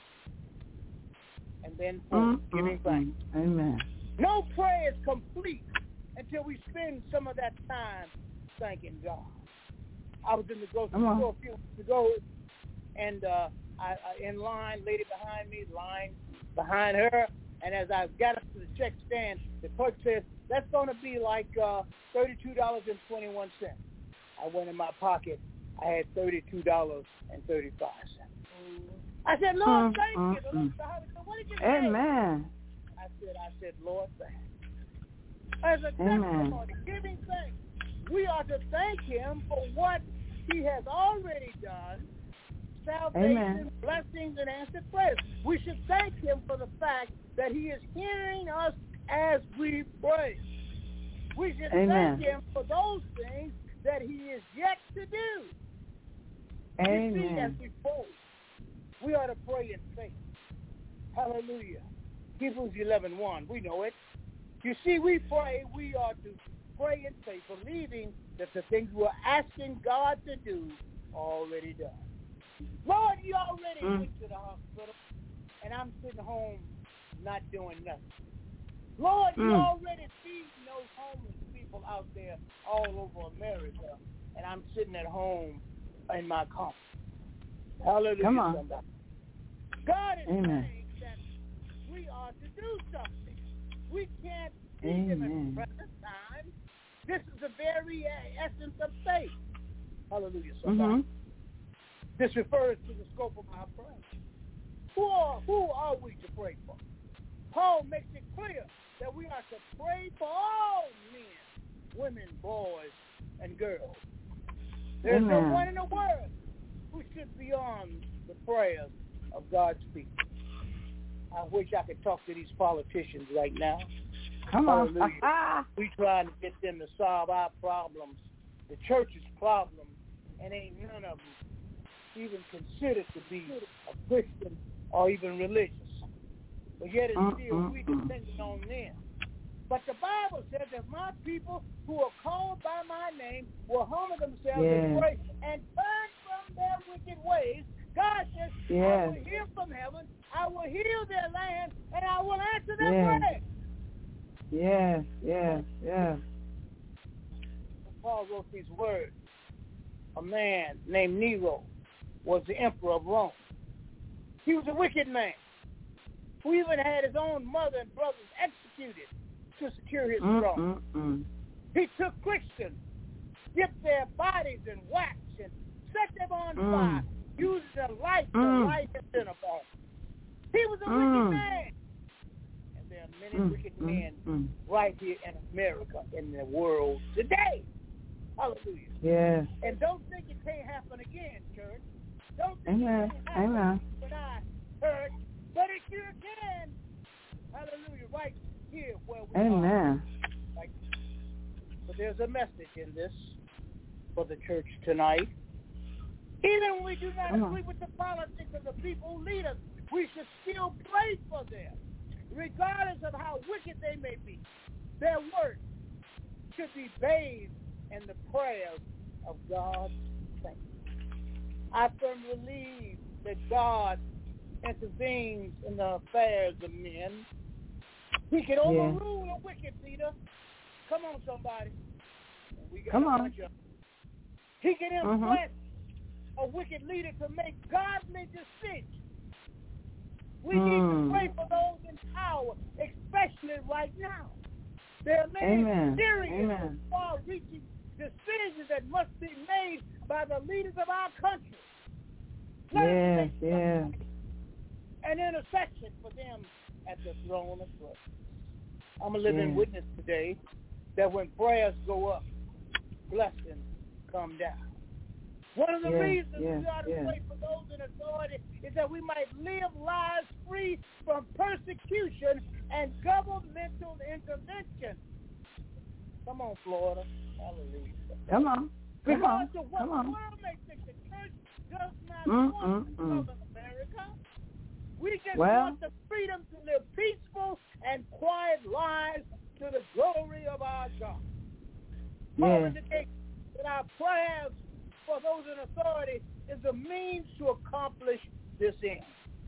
And then giving thanks. Amen. No prayer is complete until we spend some of that time thanking God. I was in the grocery store a few weeks ago, and I in line, lady behind me, line behind her, and as I got up to the check stand, the clerk says, that's going to be like $32.21. I went in my pocket. I had $32.35. I said, Lord, thank you. The Lord said, what did you say? Amen. I said, Lord, thank you. As a testimony, giving thanks, we are to thank him for what he has already done, salvation, blessings, and answered prayers. We should thank him for the fact that he is hearing us as we pray. We should thank him for those things that he is yet to do. You see, as we pray, we ought to pray in faith. Hallelujah. Hebrews 11:1, we know it. You see, we pray, we ought to pray in faith, believing that the things we're asking God to do are already done. Lord, you already went to the hospital, and I'm sitting home not doing nothing. Lord, you already feeding those homeless people out there all over America, and I'm sitting at home in my comfort. Hallelujah. Come on. Somebody. God is saying that we are to do something. We can't see them in the present time. This is the very essence of faith. Hallelujah. Somebody. This refers to the scope of our prayer. Who are we to pray for? Paul makes it clear that we are to pray for all men, women, boys, and girls. There's no one in the world who should be on the prayers of God's people. I wish I could talk to these politicians right now. Come on. We trying to get them to solve our problems, the church's problems, and ain't none of them even considered to be a Christian or even religious. But yet it's still we depending on them. But the Bible says that my people who are called by my name will humble themselves and pray and turn from their wicked ways. God says, I will hear from heaven, I will heal their land, and I will answer their prayer. Yes. Paul wrote these words. A man named Nero was the emperor of Rome. He was a wicked man who even had his own mother and brothers executed to secure his throne. He took Christians, dipped their bodies in wax, and set them on fire, used their life to light his dinner party. He was a wicked man. And there are many wicked men right here in America, in the world today. Hallelujah. Yes. And don't think it can't happen again, church. Don't think it can't happen when I heard, but it sure can. Hallelujah. Right here where we are. Like, but there's a message in this for the church tonight. Even when we do not agree with the politics of the people who lead us, we should still pray for them, regardless of how wicked they may be. Their work should be bathed in the prayers of God's saints. I firmly believe that God intervenes in the affairs of men. He can overrule a wicked leader. Come on, somebody. We got a bunch of. He can influence a wicked leader to make godly decisions. We need to pray for those in power, especially right now. There are many serious, far-reaching decisions that must be made by the leaders of our country. Let us make an intercession for them at the throne of grace. I'm a living witness today that when prayers go up, blessings come down. One of the reasons we ought to pray for those in authority is that we might live lives free from persecution and governmental intervention. Come on, Florida. Hallelujah. Come on. Because of what the world may think, the church does not want to govern America. We just want the freedom to live peaceful and quiet lives to the glory of our God. Paul indicates that that our prayers for those in authority is a means to accomplish this end.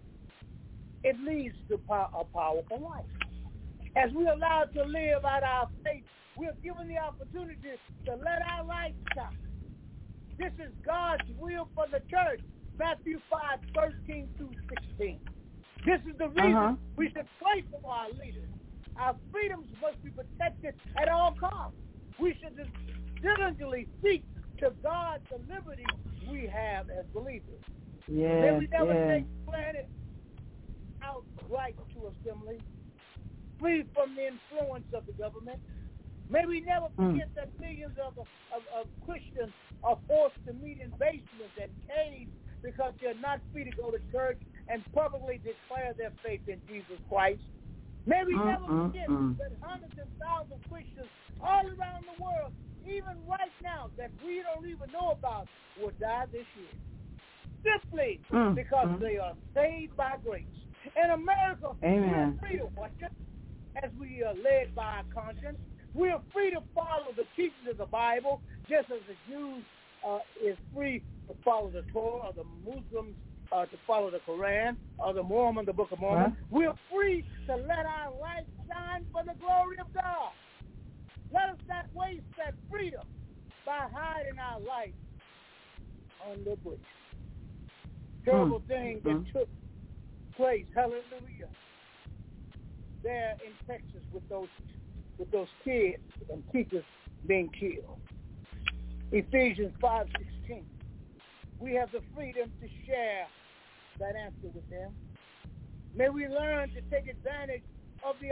It leads to a powerful life. As we are allowed to live out our faith, we are given the opportunity to let our light shine. This is God's will for the church. Matthew 5:13 through 16. This is the reason we should pray for our leaders. Our freedoms must be protected at all costs. We should diligently seek to guard the liberty we have as believers. May we never take granted our right to assembly, free from the influence of the government. May we never forget that millions of Christians are forced to meet in basements and caves because they're not free to go to church and publicly declare their faith in Jesus Christ. May we never forget that hundreds and thousands of Christians all around the world, even right now, that we don't even know about, will die this year. Simply because they are saved by grace. In America, we're free to worship as we are led by our conscience. We are free to follow the teachings of the Bible, just as the Jews is free to follow the Torah, or the Muslims to follow the Quran, or the Mormon, the Book of Mormon. We're free to let our light shine for the glory of God. Let us not waste that freedom by hiding our light on the bush. Terrible thing that took place, hallelujah, there in Texas with those kids and teachers being killed. Ephesians 5:16. We have the freedom to share that answer with them. May we learn to take advantage of the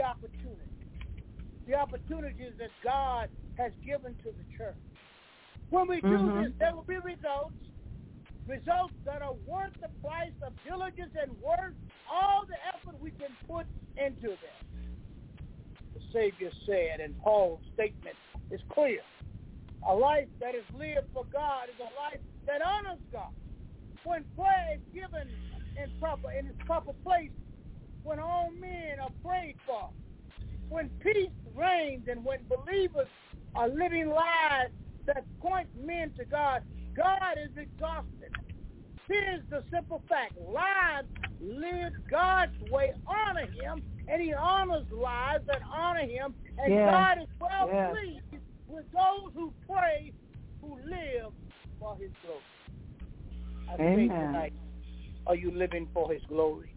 opportunities that God has given to the church. When we do this, there will be results that are worth the price of diligence and worth all the effort we can put into them. The Savior said, and Paul's statement is clear, a life that is lived for God is a life that honors God. When prayer is given in its proper place, when all men are prayed for, when peace reigns, and when believers are living lives that point men to God, God is exhausted. Here's the simple fact. Lives lived God's way honor him, and he honors lives that honor him, and God is well pleased with those who pray, who live for his glory. I say tonight, are you living for his glory?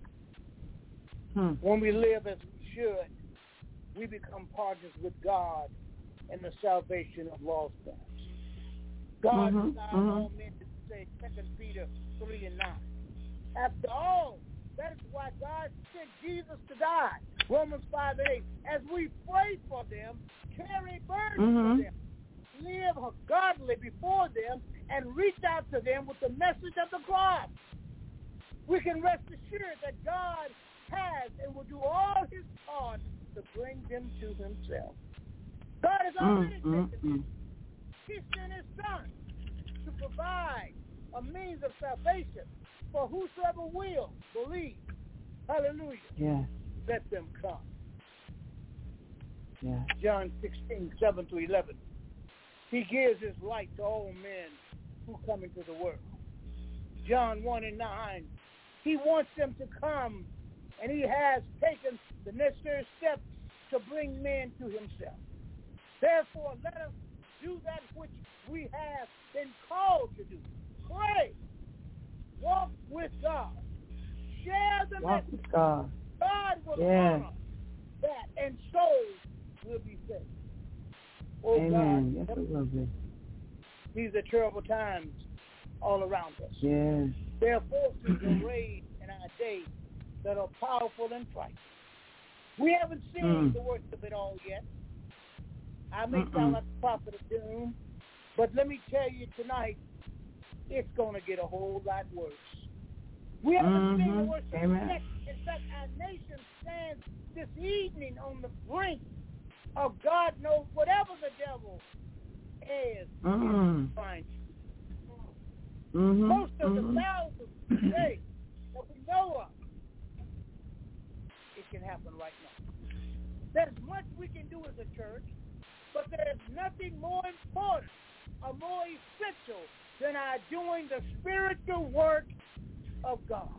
When we live as we should, we become partners with God in the salvation of lost ones. God desires all men to say 2 Peter 3:9. After all, that is why God sent Jesus to die. Romans 5:8. As we pray for them, carry burdens for them, live godly before them, and reach out to them with the message of the cross, we can rest assured that God has and will do all his part to bring them to himself. God has already taken them. He sent his son to provide a means of salvation for whosoever will believe. Hallelujah. Yes. Let them come. Yes. John 16:7-11. He gives his light to all men who come into the world. John 1:9. He wants them to come, and he has taken the necessary steps to bring men to himself. Therefore, let us do that which we have been called to do. Pray. Walk with God. Share the message. With God. God will honor that, and souls will be saved. Oh, Amen. God. Yes, it will be. These are terrible times all around us. Yes. There are forces arrayed in our day that are powerful and frightening. We haven't seen the worst of it all yet. I may sound like a prophet of doom, but let me tell you tonight, it's going to get a whole lot worse. We haven't seen the worst of it yet. In fact, our nation stands this evening on the brink of God knows whatever the devil is trying to do. Most of the thousands today that we know of, it can happen right now. There's much we can do as a church, but there's nothing more important are more essential than our doing the spiritual work of God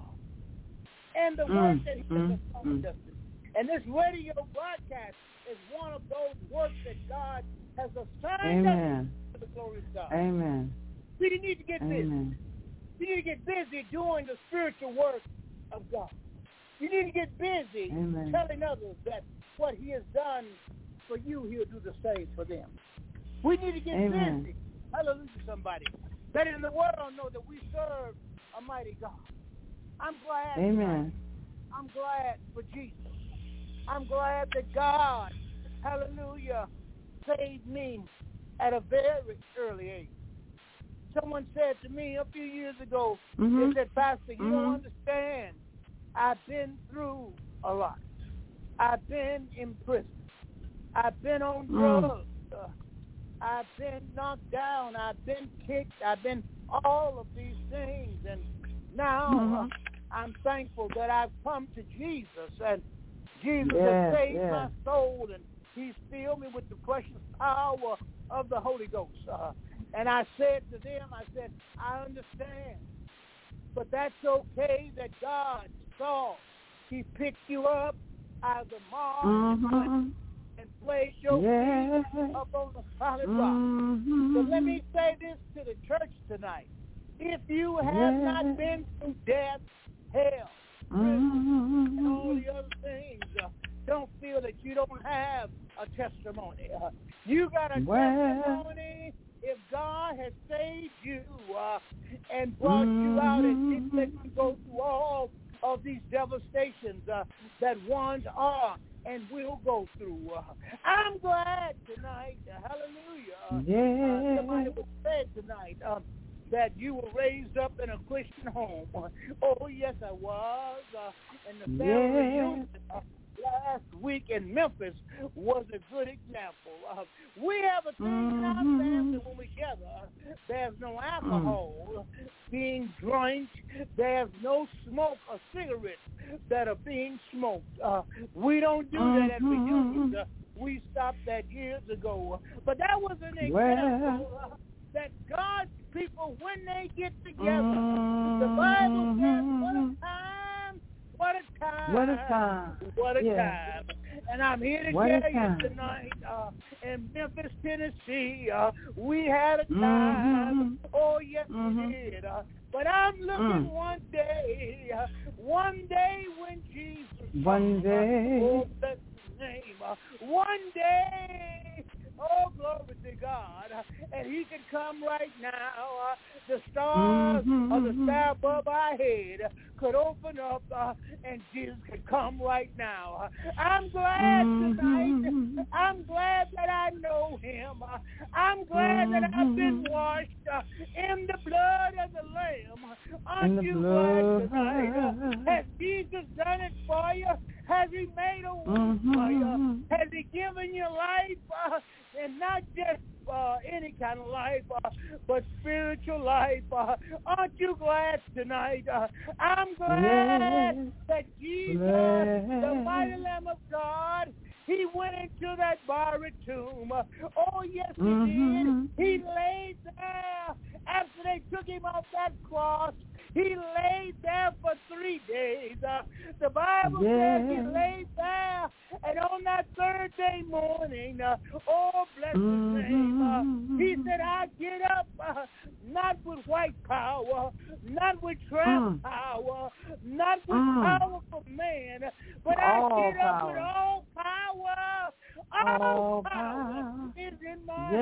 and the work that he has assigned us to. And this radio broadcast is one of those works that God has assigned us to the glory of God. Amen. We need to get busy. You need to get busy doing the spiritual work of God. You need to get busy telling others that what he has done for you, he'll do the same for them. We need to get busy. Hallelujah, somebody. That in the world know that we serve a mighty God. I'm glad. Amen. I'm glad for Jesus. I'm glad that God, hallelujah, saved me at a very early age. Someone said to me a few years ago, they said, Pastor, you don't understand. I've been through a lot. I've been in prison. I've been on drugs. I've been knocked down. I've been kicked. I've been all of these things. And now I'm thankful that I've come to Jesus. And Jesus has saved my soul. And he's filled me with the precious power of the Holy Ghost. And I said to them, I said, I understand. But that's okay that God saw. He picked you up out of the mud and placed your feet up on the solid rock. So let me say this to the church tonight. If you have not been through death, hell, prison, and all the other things, don't feel that you don't have a testimony. You got a testimony. If God has saved you and brought you out and didn't let you go through all of these devastations that ones are and will go through. I'm glad tonight, hallelujah, somebody was said tonight that you were raised up in a Christian home. Oh, yes, I was. And the family reunion last week in Memphis was a good example. We have a thing in our family when we gather. There's no alcohol being drank. There's no smoke or cigarettes that are being smoked. We don't do that at reunions. We stopped that years ago. But that was an example that God's people, when they get together, the Bible says, what a time. What a time. What a time. What a time. And I'm here to tell you tonight, in Memphis, Tennessee, we had a time. Oh, yes, we did. But I'm looking one day when Jesus, oh, bless his name, one day, oh, glory to God, and he can come right now. The stars of the sky above our head could open up, and Jesus could come right now. I'm glad tonight. I'm glad that I know him. I'm glad that I've been washed in the blood of the Lamb. Aren't you glad tonight? Has Jesus done it for you? Has he made a way for you? Has he given you life? And not just any kind of life, but spiritual life. Aren't you glad tonight? I'm glad that Jesus, the mighty Lamb of God, he went into that borrowed tomb. Oh, yes, he did. He laid there after they took him off that cross. He laid there for 3 days. The Bible says he laid there, and on that third day morning, oh, bless his name, he said, I get up, not with white power, not with trap power, not with power from man, but I get up with all power. All power is in my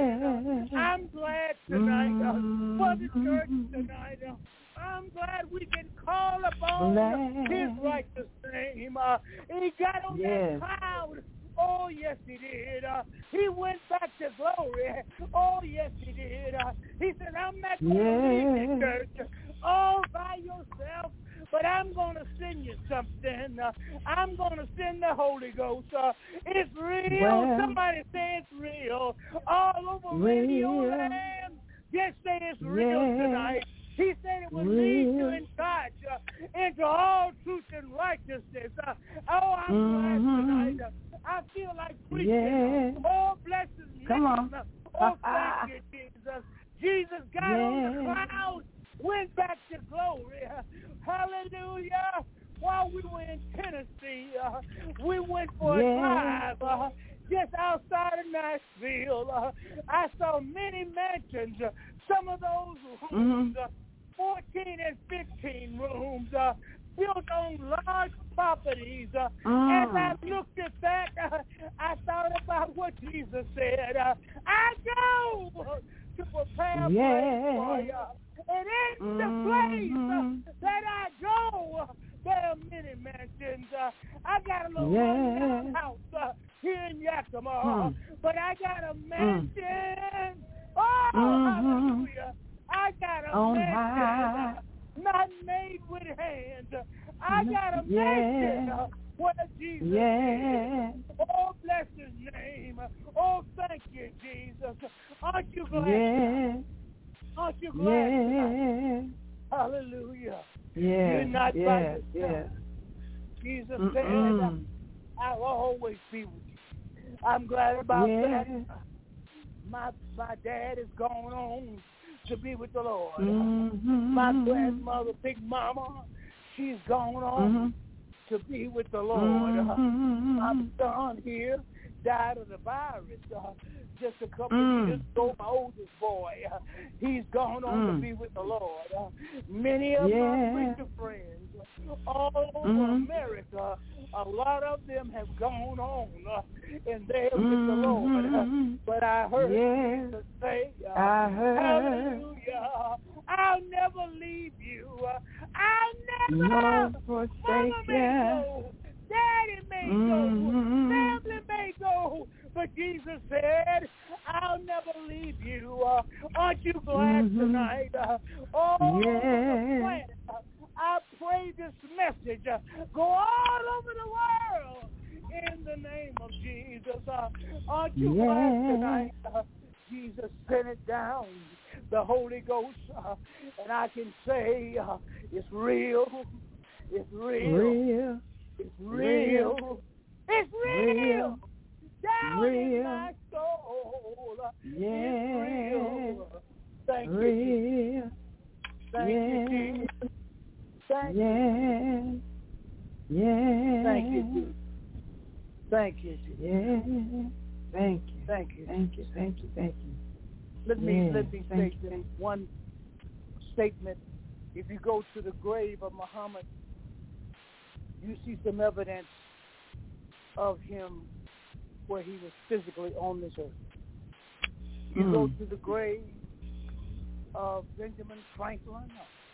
hand. I'm glad tonight for the church tonight. I'm glad we can call upon his righteous name. He got on that cloud. Oh, yes, he did. He went back to glory. Oh, yes, he did. He said, I'm not going to leave the church all by yourself, but I'm going to send you something. I'm going to send the Holy Ghost. It's real. Somebody say it's real. All over radio land. Just say it's real tonight. He said it would lead you in God into all truth and righteousness. Oh, I'm glad tonight. I feel like preaching. Oh, bless his name. Oh, thank you, Jesus. Jesus got on the clouds, went back to glory. Hallelujah. While we were in Tennessee, we went for a drive just outside of Nashville. I saw many mansions, some of those rooms, 14 and 15 rooms, built on large properties. As I looked at that, I thought about what Jesus said. I go to prepare a place for you. And in the place that I go, there are many mansions. I got a little rundown house here in Yakima, but I got a mansion. Oh, hallelujah. I got a mansion not made with hands. I got a mansion where Jesus is. Oh, bless his name. Oh, thank you, Jesus. Aren't you glad? Aren't you glad? Hallelujah. You're not by yourself. Jesus said, I'll always be with you. I'm glad about that. My dad is going on to be with the Lord. My grandmother, Big Mama, she's gone on to be with the Lord. My son here died of the virus just a couple of years ago. My oldest boy, he's gone on to be with the Lord. Many of my preacher friends all over America, a lot of them have gone on and they're with the Lord. But I heard Jesus say, hallelujah, I'll never leave you. I'll never forsake you. Daddy may go, family may go, but Jesus said, I'll never leave you. Aren't you glad tonight? Glad. I pray this message go all over the world in the name of Jesus. Aren't you glad tonight? Jesus sent it down, the Holy Ghost, and I can say it's real. It's real. It's real. It's real. Down in my soul. It's real. Thank you. Thank you, Jesus. Thank you. Thank you, Jesus. Thank you, Jesus. Thank you. Thank you. Thank you. Thank you. Thank you. Let me say this one statement. If you go to the grave of Muhammad, you see some evidence of him where he was physically on this earth. You go to the grave of Benjamin Franklin,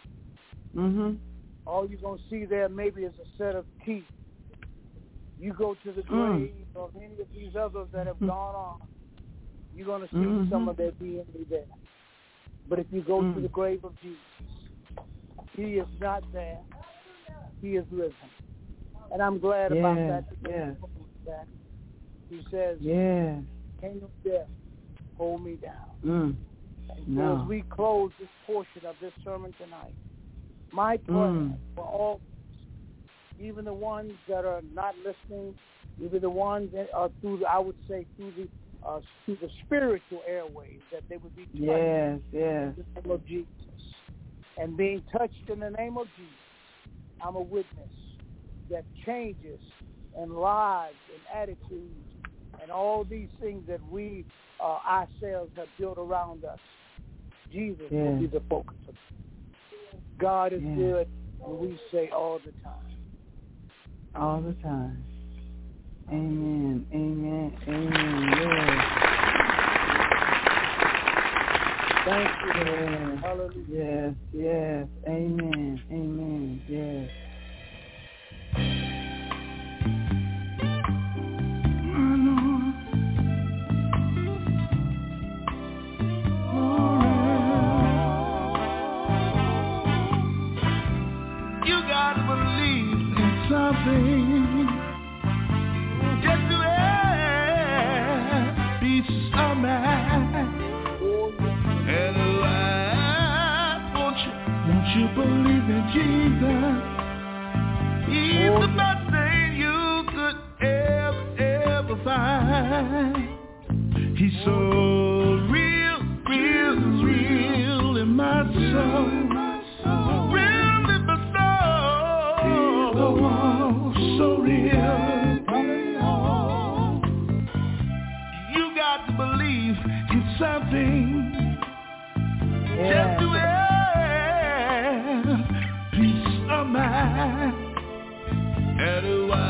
all you're going to see there maybe is a set of teeth. You go to the grave of any of these others that have gone on, you're going to see some of their DNA there. But if you go to the grave of Jesus, he is not there. He is risen. And I'm glad about that. That he says, "Can you death hold me down?" And so as we close this portion of this sermon tonight, my prayer for all, even the ones that are not listening, even the ones that are through the spiritual airwaves, that they would be touched in the name of Jesus. And being touched in the name of Jesus, I'm a witness that changes in lives and attitudes and all these things that we ourselves have built around us, Jesus will be the focus of it. God is good, and we say all the time. All the time. Amen. Amen. Amen. Thank you. Hallelujah. Yes. Amen. Amen. Yes. Something just to have peace of mind and life. Won't you believe in Jesus? He's the best thing you could ever find. He's so real. so real. You got to believe in something. Just to have peace of mind. And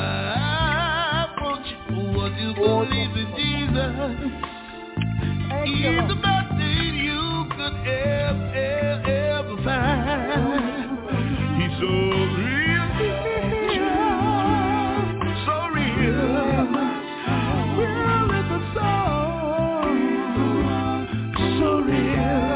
what you believe in Jesus is the best thing you could ever find. He's so real, so real. Real as the sun, so real.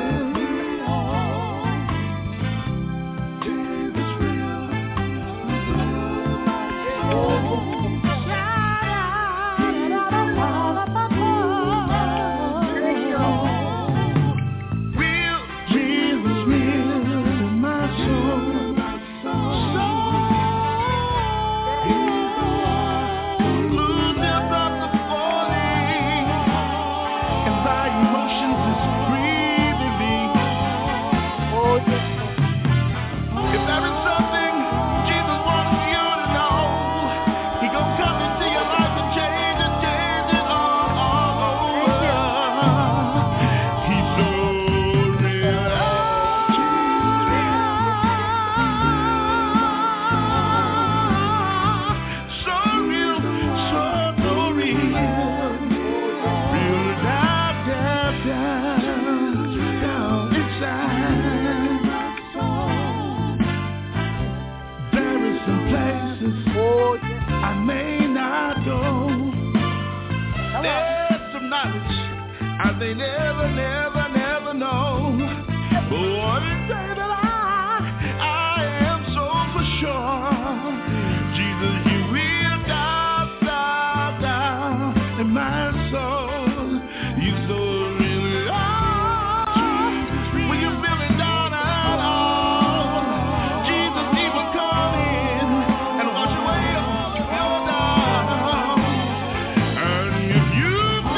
They never know. But what is say that I am so for sure. Jesus, you will down in my soul. You so really are. When you're feeling down and out, Jesus, he will come in and wash away all your down. And if you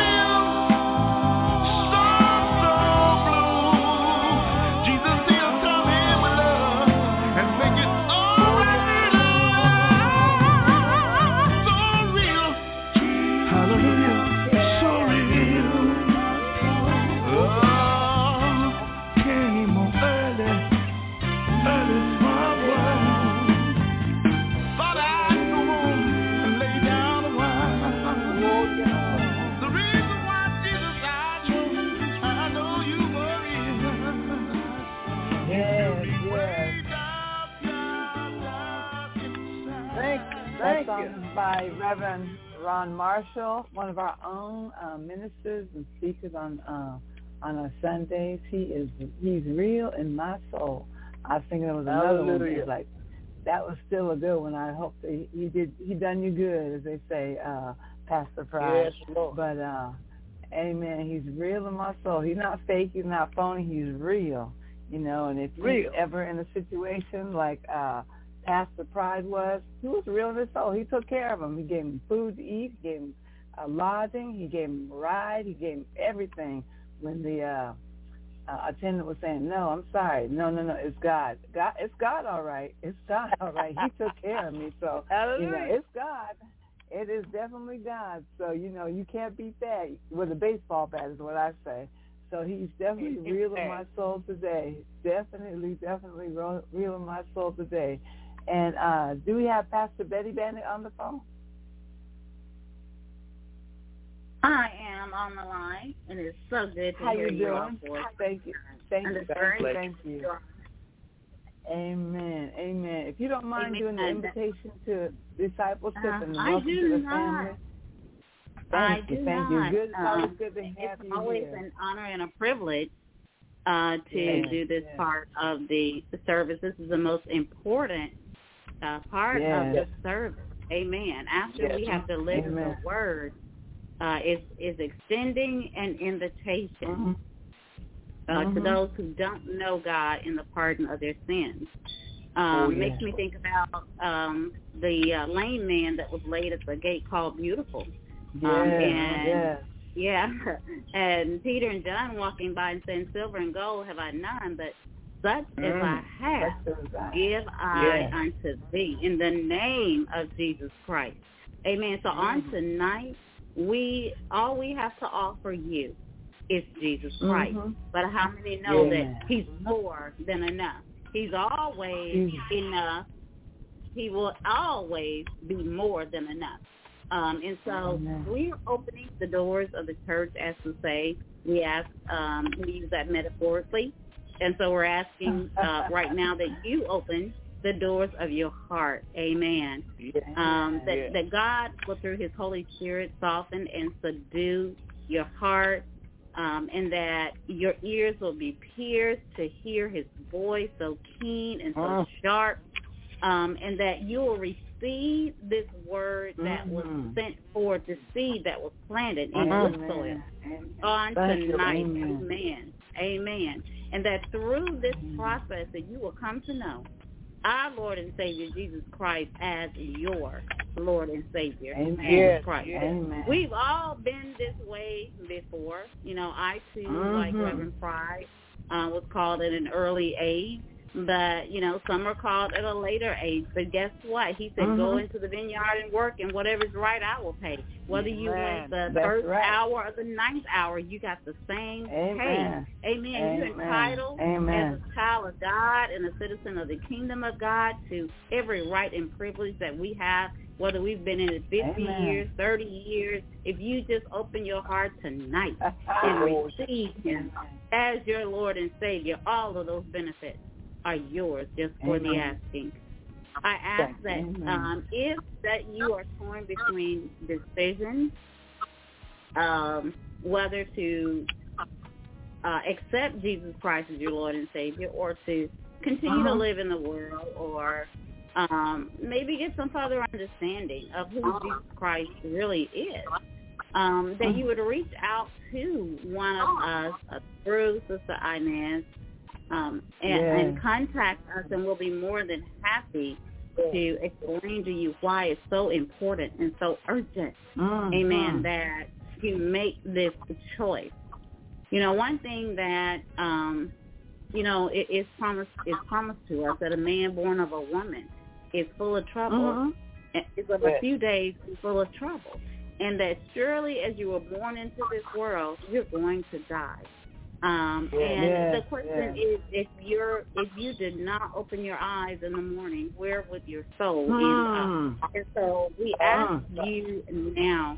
by Reverend Ron Marshall, one of our own ministers and speakers on our Sundays. He's real in my soul. I was thinking it was another one. That was like, that was still a good one. I hope that he done you good, as they say, Pastor Pride. Yes, Lord. But amen. He's real in my soul. He's not fake. He's not phony. He's real. You know, and if you're ever in a situation like Pastor Pride was, he was real in his soul. He took care of him. He gave him food to eat. He gave him lodging. He gave him a ride. He gave him everything. When the attendant was saying, "No, I'm sorry. No, it's God. It's God, all right. It's God, all right. He took care of me." So, it's God. It is definitely God. So, you can't beat that with a baseball bat is what I say. So he's definitely real in my soul today. Definitely real in my soul today. And do we have Pastor Betty Bennett on the phone? I am on the line, and it's so good to hear you all. Thank you. Thank you. Amen. If you don't mind doing the invitation to discipleship and the welcome to the family. Thank you. Good. It's always good to have you here. It's always an honor and a privilege to do this part of the service. This is the most important part of the service. Amen. After we have delivered the word, is extending an invitation to those who don't know God in the pardon of their sins. Makes me think about the lame man that was laid at the gate called Beautiful. And Peter and John walking by and saying, "Silver and gold have I none, but such as I have, give I unto thee in the name of Jesus Christ. Amen. So on tonight, all we have to offer you is Jesus Christ. But how many know that he's more than enough? He's always enough. He will always be more than enough. And so we're opening the doors of the church, as to say. We use that metaphorically. And so we're asking right now that you open the doors of your heart. Amen. That God will, through his Holy Spirit, soften and subdue your heart, and that your ears will be pierced to hear his voice so keen and so sharp, and that you will receive this word that was sent forth, the seed that was planted in good soil on tonight. Amen. Amen. And that through this process that you will come to know our Lord and Savior, Jesus Christ, as your Lord and Savior, Jesus Christ. Amen. We've all been this way before. You know, I too, like Reverend Fry, was called at an early age. But, you know, some are called at a later age. But guess what? He said, go into the vineyard and work, and whatever's right, I will pay. Whether you went the first hour or the ninth hour, you got the same pay. Amen. You're entitled as a child of God and a citizen of the kingdom of God to every right and privilege that we have, whether we've been in it 50 years, 30 years. If you just open your heart tonight and receive him as your Lord and Savior, all of those benefits are yours just for the asking. I ask that if that you are torn between decisions, whether to accept Jesus Christ as your Lord and Savior, or to continue to live in the world, or maybe get some further understanding of who Jesus Christ really is, that you would reach out to one of us through Sister Inez, and contact us, and we'll be more than happy to explain to you why it's so important and so urgent, amen, that you make this choice. You know, one thing that, you know, it's promised to us that a man born of a woman is full of trouble, and is of a few days full of trouble, and that surely as you were born into this world, you're going to die. And the question is, if you did not open your eyes in the morning, where would your soul end up? And so we ask you now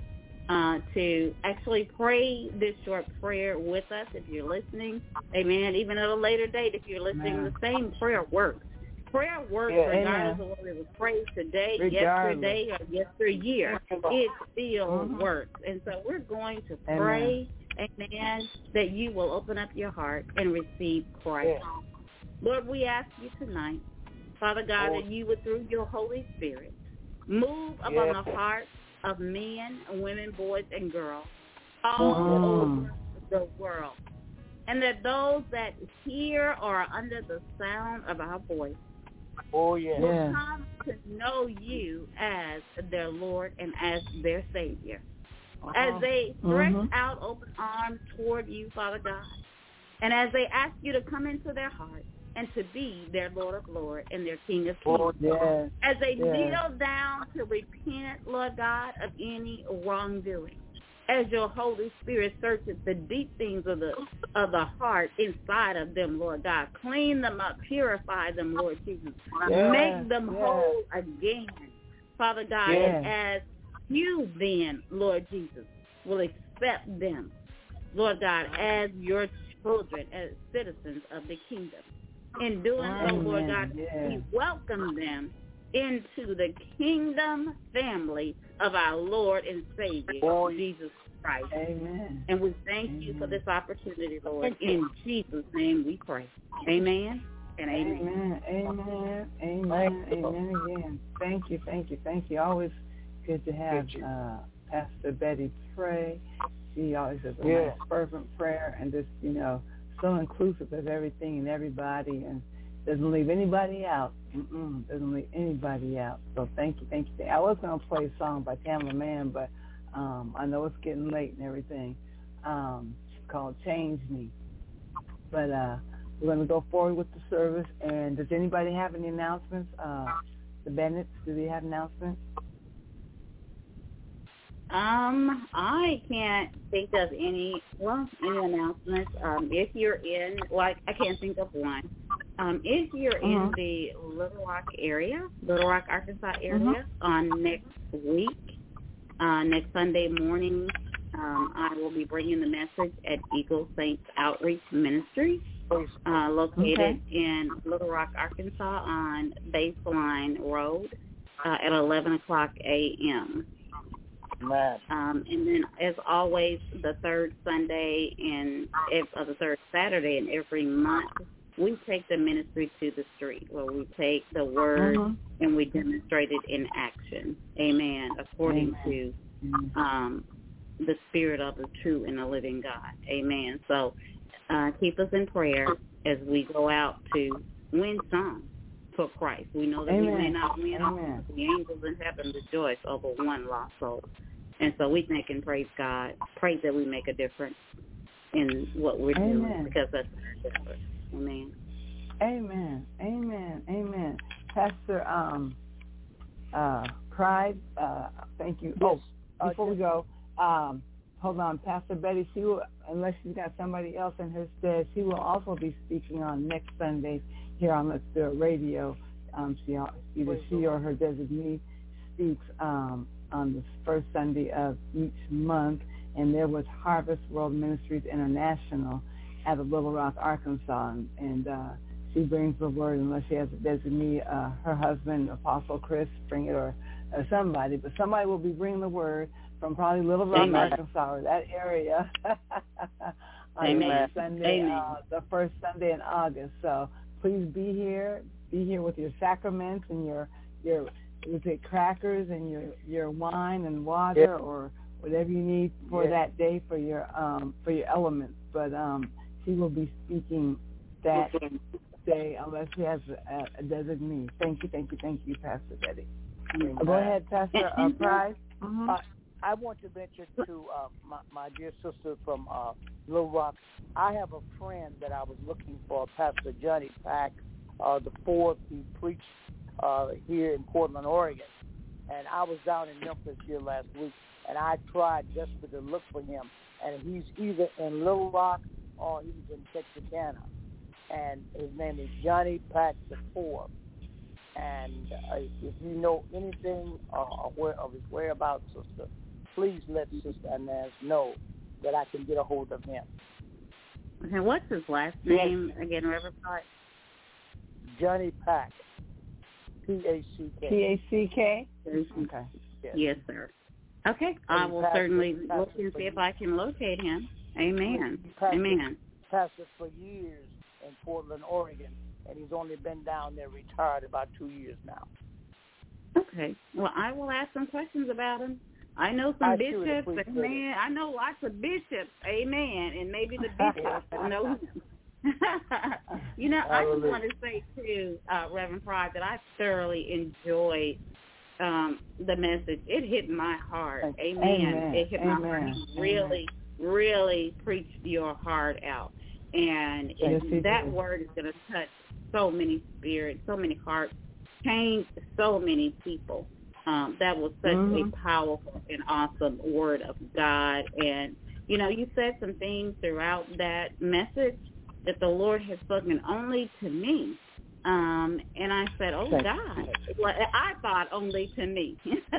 to actually pray this short prayer with us if you're listening. Amen. Even at a later date, if you're listening, the same prayer works. Prayer works regardless of whether it was prayed today, yesterday, or yesteryear. It still works. And so we're going to pray. Amen, that you will open up your heart and receive Christ. Lord, we ask you tonight, Father God, that you would, through your Holy Spirit, move upon the hearts of men, women, boys, and girls all over the world. And that those that hear or are under the sound of our voice will come to know you as their Lord and as their Savior. As they stretch out open arms toward you, Father God, and as they ask you to come into their heart and to be their Lord of Lords and their King of Kings, as they kneel down to repent, Lord God, of any wrongdoing, as your Holy Spirit searches the deep things of the heart inside of them, Lord God, clean them up, purify them, Lord Jesus, make them whole again, Father God, and as you then, Lord Jesus, will accept them, Lord God, as your children, as citizens of the kingdom. In doing so, Lord God, we welcome them into the kingdom family of our Lord and Savior, Jesus Christ. Amen. And we thank you for this opportunity, Lord. In Jesus' name we pray. Amen and amen. Amen. Amen. Amen again. Thank you. Always good to have Pastor Betty pray. She always has a nice fervent prayer and just, you know, so inclusive of everything and everybody, and doesn't leave anybody out. Doesn't leave anybody out. So thank you. I was going to play a song by Tamla Mann, but I know it's getting late and everything. It's called Change Me. But we're going to go forward with the service. And does anybody have any announcements? The Bennetts, do they have announcements? I can't think of any announcements. If you're in, I can't think of one. If you're in the Little Rock, Arkansas area on next week, next Sunday morning, I will be bringing the message at Eagle Saints Outreach Ministry, located in Little Rock, Arkansas on Baseline Road at 11 o'clock a.m. And then, as always, the third Sunday the third Saturday in every month, we take the ministry to the street, where we take the word and we demonstrate it in action. Amen. According to the spirit of the true and the living God. Amen. So keep us in prayer as we go out to win some for Christ. We know that we may not win all. The angels in heaven rejoice over one lost soul. And so we thank and praise God. Pray that we make a difference in what we're doing, because that's our difference. Amen. Amen. Amen. Amen. Pastor Pride, thank you. Yes. Before we go, hold on. Pastor Betty, she will, unless she's got somebody else in her stead, she will also be speaking on next Sundays here on Let's Do It Radio. Either she or her designee speaks on the first Sunday of each month, and there was Harvest World Ministries International out of Little Rock, Arkansas, and she brings the word unless she has a designee, her husband, Apostle Chris, bring it, or somebody, but somebody will be bringing the word from probably Little Rock, Arkansas, or that area on Sunday, the first Sunday in August. So please be here with your sacraments and your crackers and your wine and water or whatever you need for that day for your elements. But she will be speaking that day unless she has a designee. Thank you, Pastor Betty. Go ahead, Pastor Price. I want to mention to my dear sister from Little Rock, I have a friend that I was looking for, Pastor Johnny Pack, the fourth. He preached here in Portland, Oregon. And I was down in Memphis here last week, and I tried desperately to look for him. And he's either in Little Rock or he's in Texarkana. And his name is Johnny Pack the Fourth. And if you know anything of his whereabouts, sister, please let Sister Inez know that I can get a hold of him. Okay, what's his last name again, Reverend Price? Johnny Pack. P-A-C-K. P-A-C-K? Okay. Yes, sir. Okay, I will certainly look and see if I can locate him. Amen. Amen. Pastor for years in Portland, Oregon, and he's only been down there retired about 2 years now. Okay. Well, I will ask some questions about him. I know some bishops, amen. I know lots of bishops, amen, and maybe the bishops know him. You know, I just want to say, too, Reverend Pride, that I thoroughly enjoyed the message. It hit my heart, amen. It hit my heart. Really, really preached your heart out. And that word is going to touch so many spirits, so many hearts, change so many people. That was such a powerful and awesome word of God. And, you know, you said some things throughout that message that the Lord has spoken only to me. And I said, oh, God. Well, I thought only to me.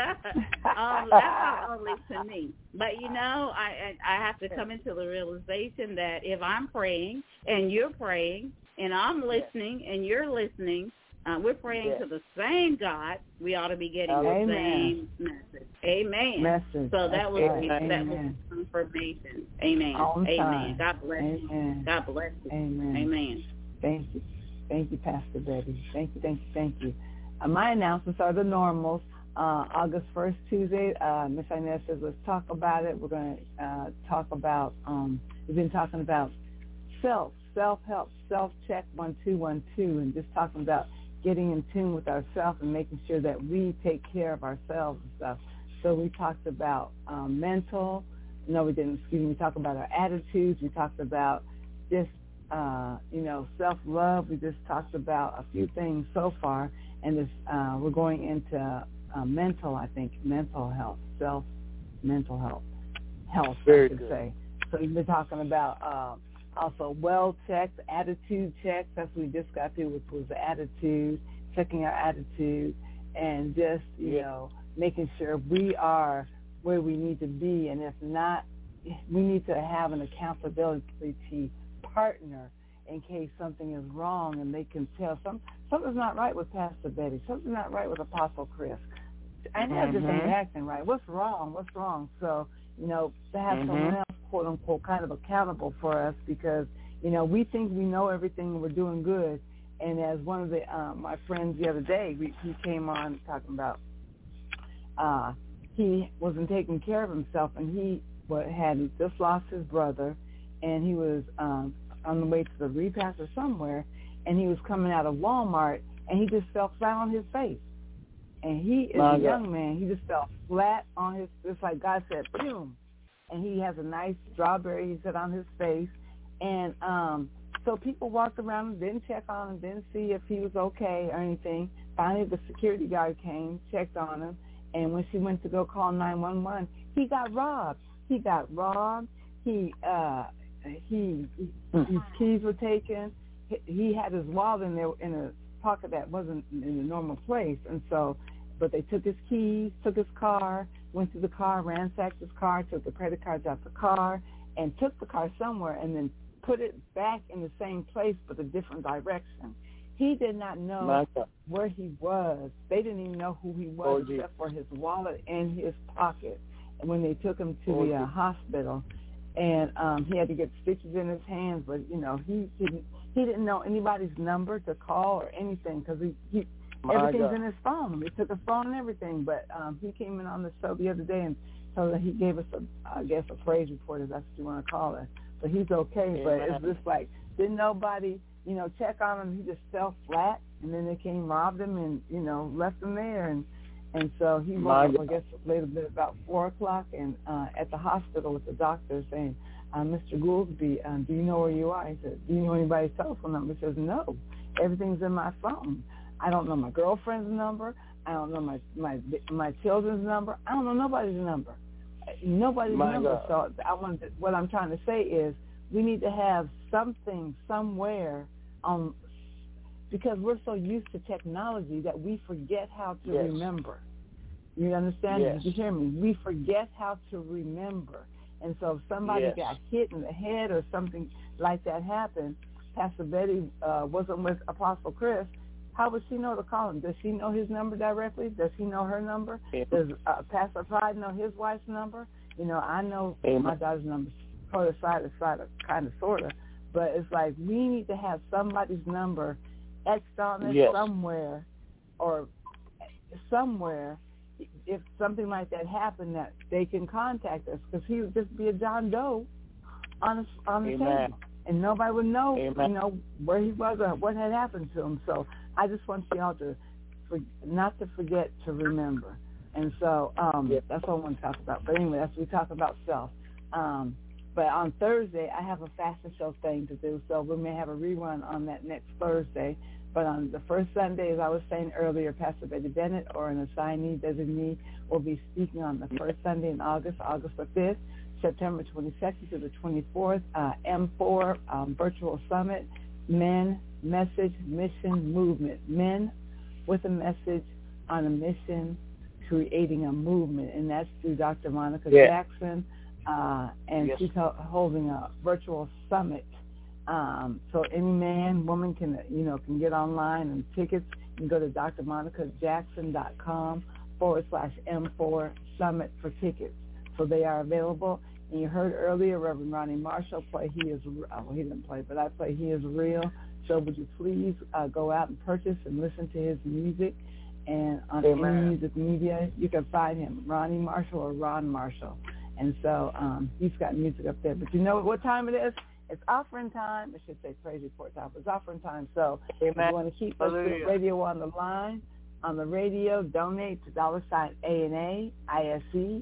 I thought only to me. But, you know, I have to come into the realization that if I'm praying and you're praying and I'm listening and you're listening, we're praying to the same God. We ought to be getting the same message. Amen. So that was confirmation. Amen. Amen. God bless you. God bless you. Amen. Thank you. Thank you, Pastor Betty. Thank you. My announcements are the normals. August 1st, Tuesday, Miss Inez says, let's talk about it. We're going to talk about, we've been talking about self-help, self-check 1212, and just talking about getting in tune with ourselves and making sure that we take care of ourselves and stuff. So we talked about we talked about our attitudes. We talked about just self-love. We just talked about a few things so far, and this, we're going into mental health, mental health, Very I should good. say. So we've been talking about also well checks, attitude checks. That's what we just got through, which was the attitude, checking our attitude, and just, making sure we are where we need to be. And if not, we need to have an accountability partner in case something is wrong, and they can tell something's not right with Pastor Betty, something's not right with Apostle Chris. I know this ain't acting right. What's wrong? So, to have someone else, quote unquote, kind of accountable for us, because, we think we know everything and we're doing good. And as one of the my friends the other day, he came on talking about he wasn't taking care of himself, and he had just lost his brother, and he was on the way to the repast or somewhere, and he was coming out of Walmart, and he just fell flat on his face. And he is a young man. He just fell flat on his, just like God said, boom. And he has a nice strawberry, he said, on his face. And so people walked around and didn't check on him, didn't see if he was okay or anything. Finally, the security guard came, checked on him, and when she went to go call 911, he got robbed. His keys were taken. He had his wallet in there in a pocket that wasn't in a normal place, and so, but they took his keys, took his car, went to the car, ransacked his car, took the credit cards out the car, and took the car somewhere, and then put it back in the same place but a different direction. He did not know where he was. They didn't even know who he was except for his wallet and his pocket. And when they took him to the hospital, and he had to get stitches in his hands, but he didn't know anybody's number to call or anything, because everything's in his phone. They took his phone and everything. But he came in on the show the other day and told that he gave us a praise report, if that's what you want to call it. But he's okay. But it's just like, didn't nobody check on him. He just fell flat, and then they came, robbed him, and left him there. And so he woke up, I guess, later bit about 4 o'clock, and at the hospital with the doctor saying, Mr. Goolsby, do you know where you are? He said, do you know anybody's telephone number? He says, no, everything's in my phone. I don't know my girlfriend's number. I don't know my children's number. I don't know nobody's number. Nobody's number. So what I'm trying to say is, we need to have something somewhere because we're so used to technology that we forget how to remember. You understand? Did you hear me? We forget how to remember. And so if somebody got hit in the head or something like that happened, Pastor Betty wasn't with Apostle Chris, how would she know to call him? Does she know his number directly? Does he know her number? Does Pastor Pride know his wife's number? I know my daughter's number, side to side, kind of, sort of. But it's like we need to have somebody's number etched on it somewhere, or somewhere, if something like that happened, that they can contact us, because he would just be a John Doe on the table, and nobody would know, where he was or what had happened to him. So I just want y'all to not to forget to remember. And so that's what I want to talk about. But anyway, that's what we talk about self. But on Thursday, I have a fashion show thing to do, so we may have a rerun on that next Thursday. But on the first Sunday, as I was saying earlier, Pastor Betty Bennett, or an assignee, designee, will be speaking on the first Sunday in August the 5th, September 22nd to the 24th, M4 Virtual Summit, Men, Message, Mission, Movement. Men with a message on a mission, creating a movement. And that's through Dr. Monica Jackson. And she's holding a virtual summit. So any man, woman can get online, and tickets, you can go to drmonicajackson.com/M4 Summit for tickets. So they are available. And you heard earlier Reverend Ronnie Marshall play he didn't play, but I play He Is Real. So would you please go out and purchase and listen to his music. And on any music media, you can find him, Ronnie Marshall or Ron Marshall. And so he's got music up there. But you know what time it is? It's offering time. I should say praise report time. It's offering time. So if you want to keep us radio on the line, on the radio, donate to $ANA, ISE,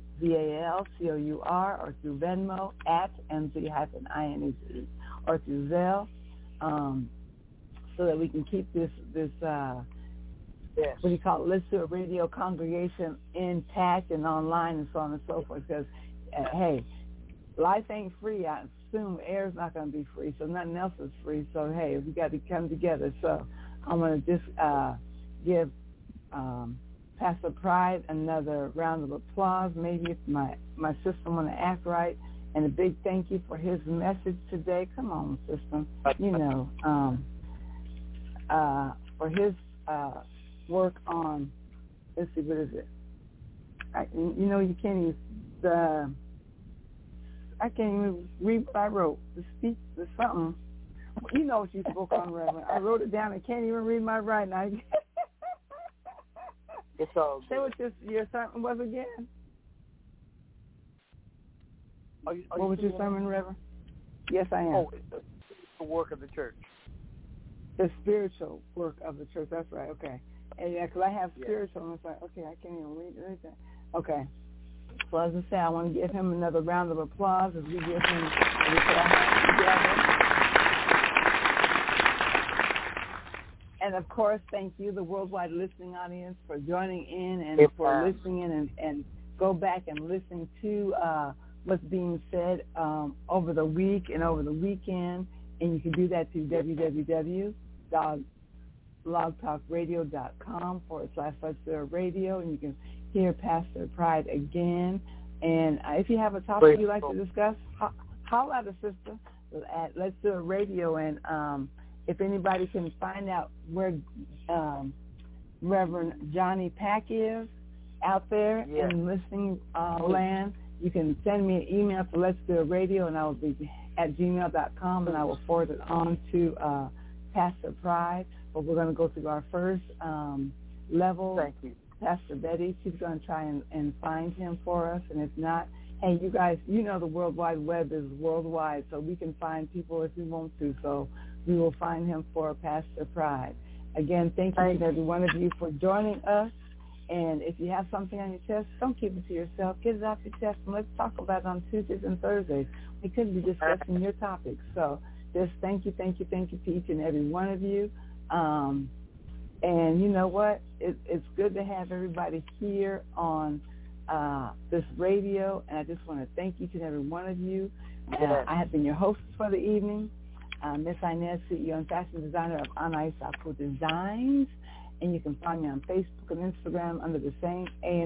VALCOUR, or through Venmo at MZ-INEC, or through Zelle so that we can keep this what do you call it, Let's Do It Radio congregation intact and online and so on and so forth. Because, hey, life ain't free. I assume air's not going to be free, so nothing else is free. So, hey, we got to come together. So I'm going to just give Pastor Pride another round of applause. Maybe if my system want to act right. And a big thank you for his message today. Come on, system. You know, for his work on, let's see, what is it? You know, you can't even, I can't even read what I wrote. The speech, the something. You know what you spoke on, Reverend. I wrote it down and can't even read my writing. It's all Say what your sermon was again. What was your sermon, Reverend? Yes, I am. Oh, it's the work of the church. The spiritual work of the church. That's right. Okay. And yeah, because I have spiritual, and it's like, okay, I can't even read anything. Okay. So as I say, I want to give him another round of applause as we give him together. And of course, thank you, the worldwide listening audience, for joining in and for listening in and go back and listen to what's being said over the week and over the weekend. And you can do that through www.blogtalkradio.com/radio, and you can hear Pastor Pride again. And if you have a topic you'd like to discuss, holler at a sister at Let's Do It Radio. And if anybody can find out where Reverend Johnny Pack is out there in listening land, you can send me an email to Let's Do It Radio, and I will be at gmail.com, and I will forward it on to Pastor Pride. But we're going to go through our first level. Thank you. Pastor Betty, she's going to try and find him for us. And if not, hey, you guys, you know the World Wide Web is worldwide, so we can find people if we want to. So we will find him for Pastor Pride. Again, thank you to every one of you for joining us. And if you have something on your chest, don't keep it to yourself. Get it off your chest, and let's talk about it on Tuesdays and Thursdays. We could be discussing your topics. So just thank you to each and every one of you. And you know what? It's good to have everybody here on this radio, and I just want to thank each and every one of you. I have been your host for the evening, Miss Inez, CEO and fashion designer of Anais Aqua Designs. And you can find me on Facebook and Instagram under the same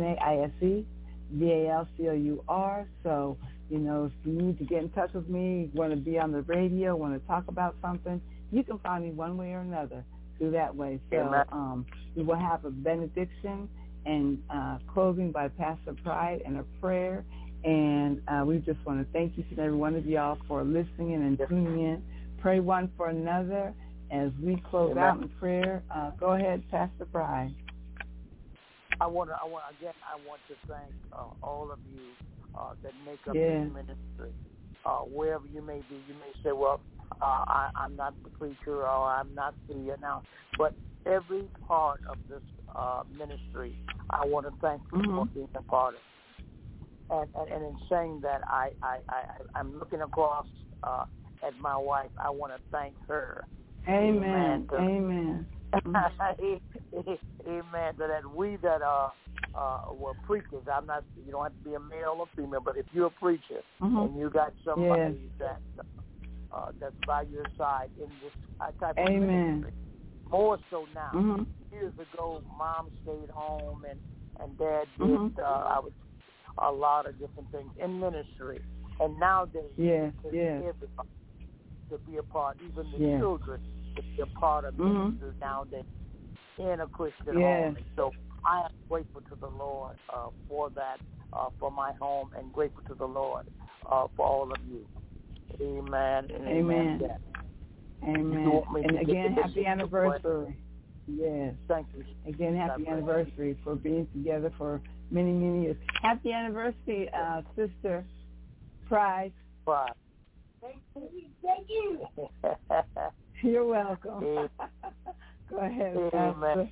ANAISEVALCOUR. So, you know, if you need to get in touch with me, want to be on the radio, want to talk about something, you can find me one way or another through that way. So we will have a benediction and closing by Pastor Pride and a prayer. And we just want to thank each and every one of y'all for listening and tuning in. Pray one for another. As we close out in prayer, go ahead, Pastor Pride. I want to thank all of you that make up this ministry. Wherever you may be, you may say, well, I'm not the preacher or I'm not the announcer. But every part of this ministry, I want to thank you for being a part of it. And in saying that, I'm looking across at my wife. I want to thank her. Amen. Amen. Amen. So that we that were preachers, I'm not. You don't have to be a male or female, but if you're a preacher and you got somebody that's by your side in this type of ministry, more so now. Years ago, Mom stayed home and Dad did a lot of different things in ministry, and nowadays, everybody to be a part, even the children, to be a part of ministry nowadays in a Christian home. And so I am grateful to the Lord for that, for my home, and grateful to the Lord for all of you. Amen. And amen. Amen. And again, happy anniversary. Yes. Thank you. Again, happy anniversary for being together for many, many years. Happy anniversary, Sister Pride. Bye. Thank you. You're welcome. Go ahead, Pastor.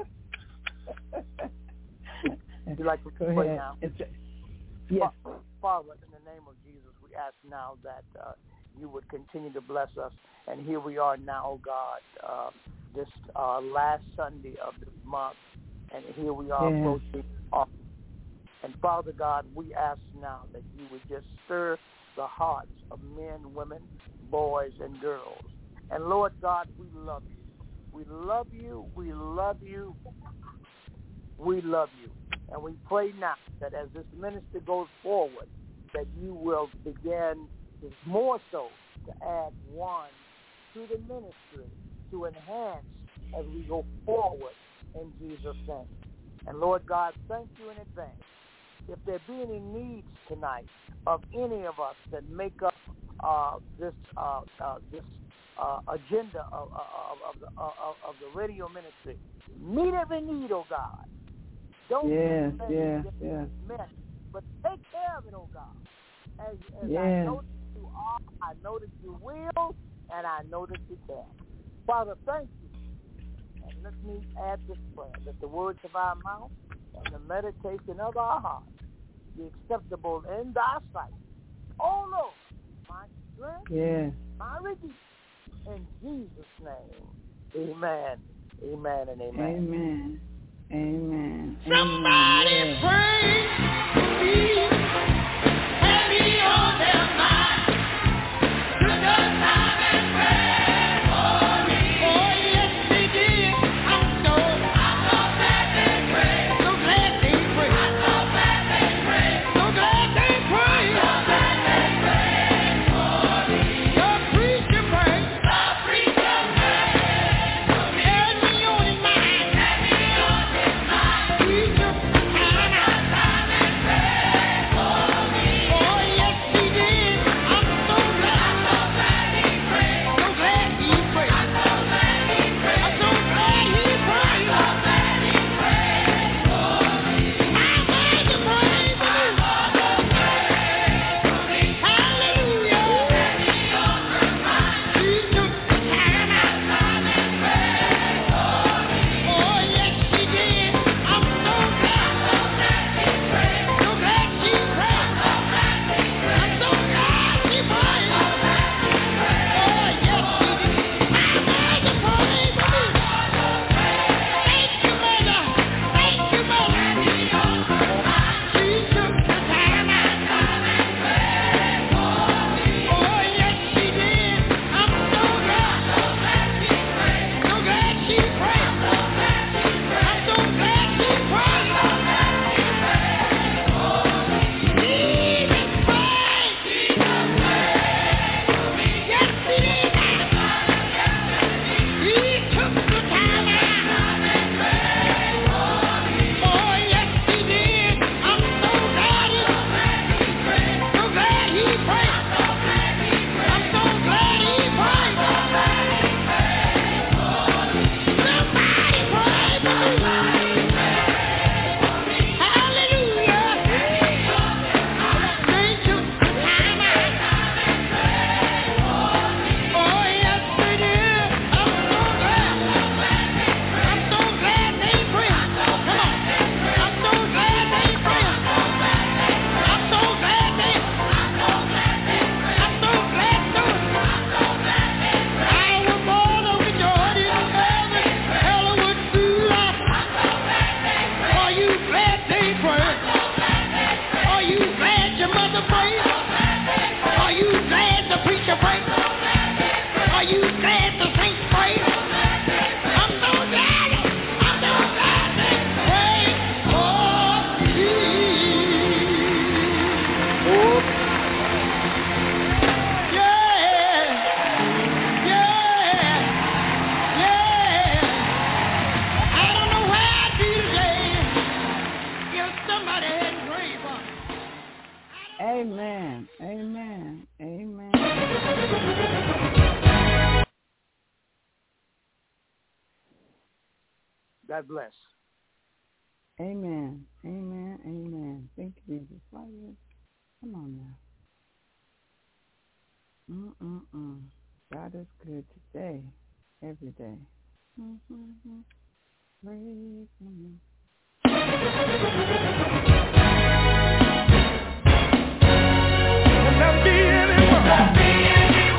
Would you like to pray now? Yes. Father, in the name of Jesus, we ask now that you would continue to bless us. And here we are now, oh God, this last Sunday of this month, and here we are approaching August. And Father God, we ask now that you would just stir the hearts of men, women, boys, and girls. And Lord God, we love you. We love you. We love you. We love you. And we pray now that as this ministry goes forward, that you will begin more so to add one to the ministry to enhance as we go forward in Jesus' name. And Lord God, thank you in advance. If there be any needs tonight of any of us that make up this agenda of the radio ministry, meet every need, oh God. Don't met, but take care of it, oh God. As I know that you are, I know that you will, and I know that you can. Father, thank you. And let me add this prayer, that the words of our mouth and the meditation of our heart be acceptable in thy sight. Oh, Lord, my strength, my redeemer. In Jesus' name, amen, amen, and amen. Amen, amen. Somebody pray for me, heavy on their mind. Took the time and prayed for me. Oh, yes, they did. I'm so glad they prayed. So glad they prayed. I'm so glad they prayed. So glad they prayed. So glad they prayed for me. The preacher prayed. The preacher prayed for me. Had me on his mind. Had me on his mind. He took the time and prayed for me. Oh, yes, he did. I'm so glad. I'm so glad he prayed. So glad he prayed. I'm so glad he prayed. I'm so glad he prayed. So glad he prayed for me. My Father prayed for me. My Father prayed for me. Hallelujah. Had me on his mind. He took the time and prayed for me. Oh, yes, he did. I'm so glad. I'm so glad he prayed. So glad he prayed. I'm so glad he prayed. I'm so glad he prayed. So glad he prayed. Oh, yes, he did. My Mother prayed for me. Thank you, Mother. Thank you, Mother. She took the time and prayed for me. Oh, yes, she did. I'm so glad. So glad she prayed. So glad she prayed. So glad she prayed. I'm so glad she prayed. So glad she prayed for me. Jesus prayed. Jesus prayed for me. Yes, he did. He took the time and prayed for me. Oh, yes, he did. I'm so glad he prayed. So glad he prayed. I'm so glad he prayed. Somebody pray for me. Hallelujah. They took the time and prayed for me. Oh, yes, they did. I'm so glad. I'm so glad they prayed. Come on. I'm so glad they prayed. I'm so glad they I'm so glad I was born of the Jordan, Hollywood School. Are you glad they prayed? Are you glad your mother prayed? Are you glad the preacher prayed? Are you glad the saints prayed? I'm so glad. I'm so glad they prayed for me. Yeah, yeah, yeah. I don't know where I'd be today if somebody hadn't prayed for me. Amen, amen, amen. God bless. Amen, amen, amen. Thank you, Jesus. Come on now. God is good today, every day. Praise Him. Will there be anyone?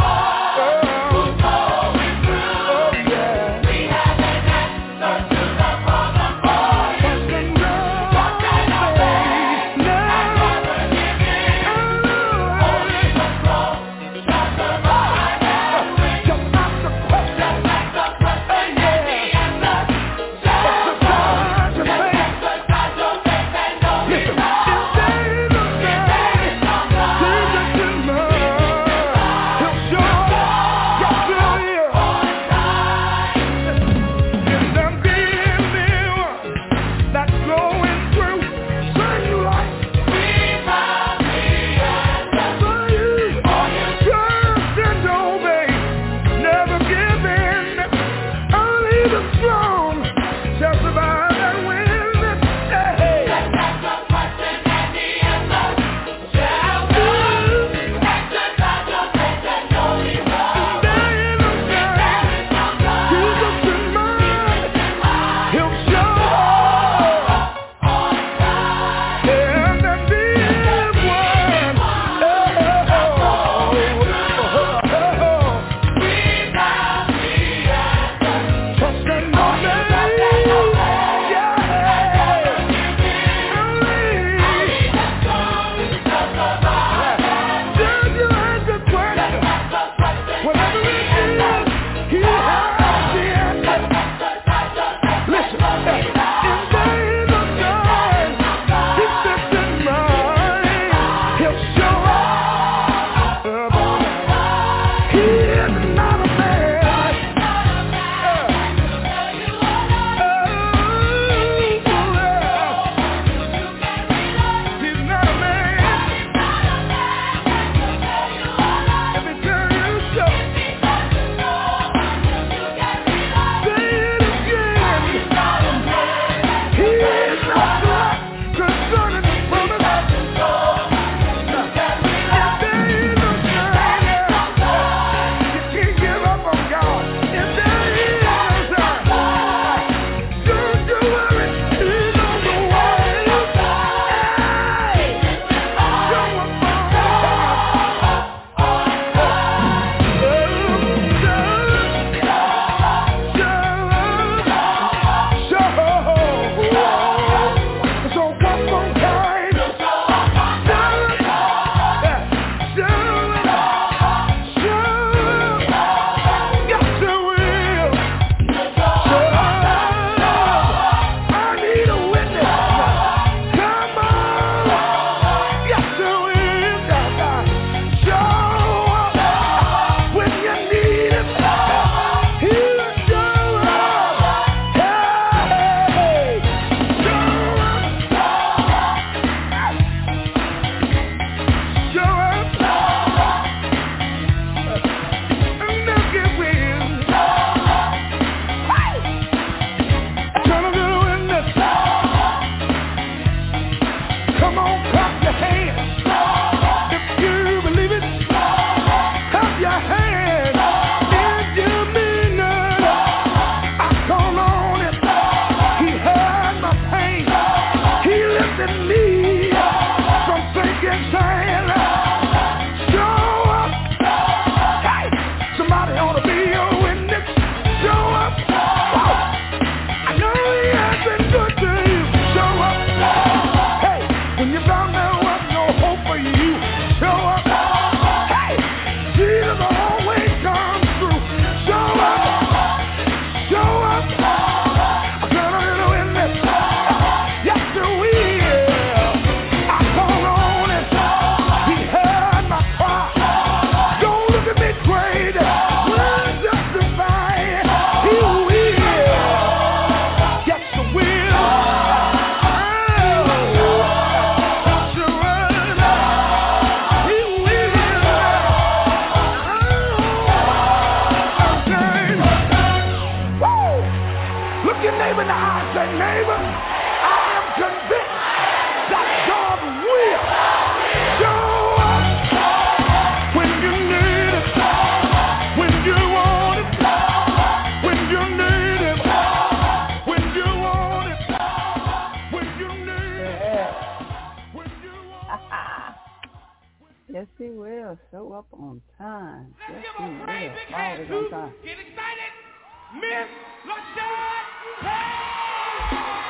Yes, he will. Show up on time. Let's Yes, give he a great will. big hand Always to on time. get excited, Miss LaShawn Page!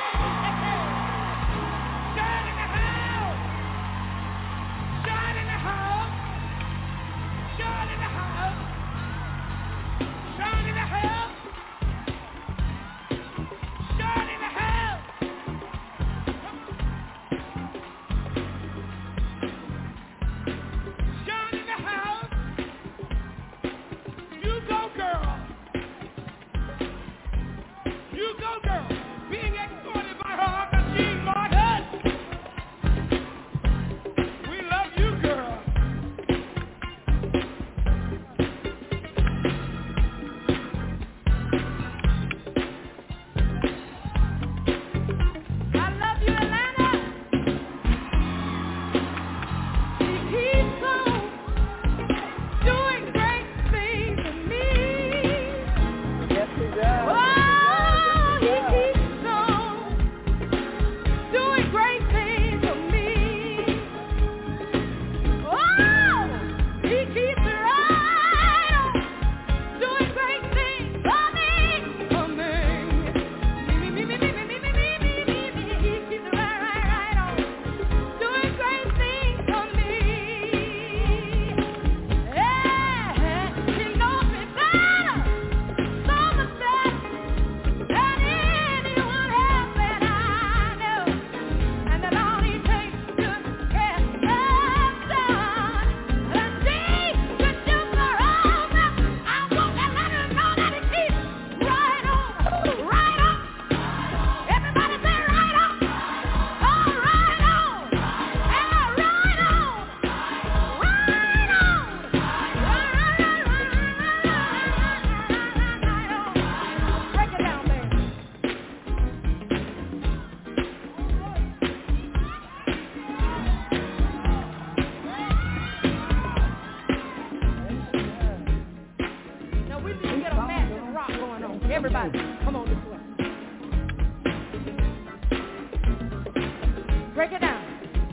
Shine in the house! Shine in the house! Shine in the house! Shine in the house! Shine in the house! Shine in the house! You go, girl! You go, girl! Being escorted by her Uncle Gene Martin! We love you, girl! I love you, Atlanta! She keeps on doing great things for me. Yes, he does. Oh, he keeps on doing great things for me. Oh, he keeps right on doing great things for me. For me. Me. He keeps right on doing great things for me. Yeah, he knows me better, so much better than anyone else that I know. And that all he takes good care of son. And see, good do for all them. I want to let her know that he keeps right on, right on. Everybody say right on. Oh, right on. And right on. Right on. Break it down, baby. Now we need to get a massive rock going on. Everybody, come on this way. Break it down.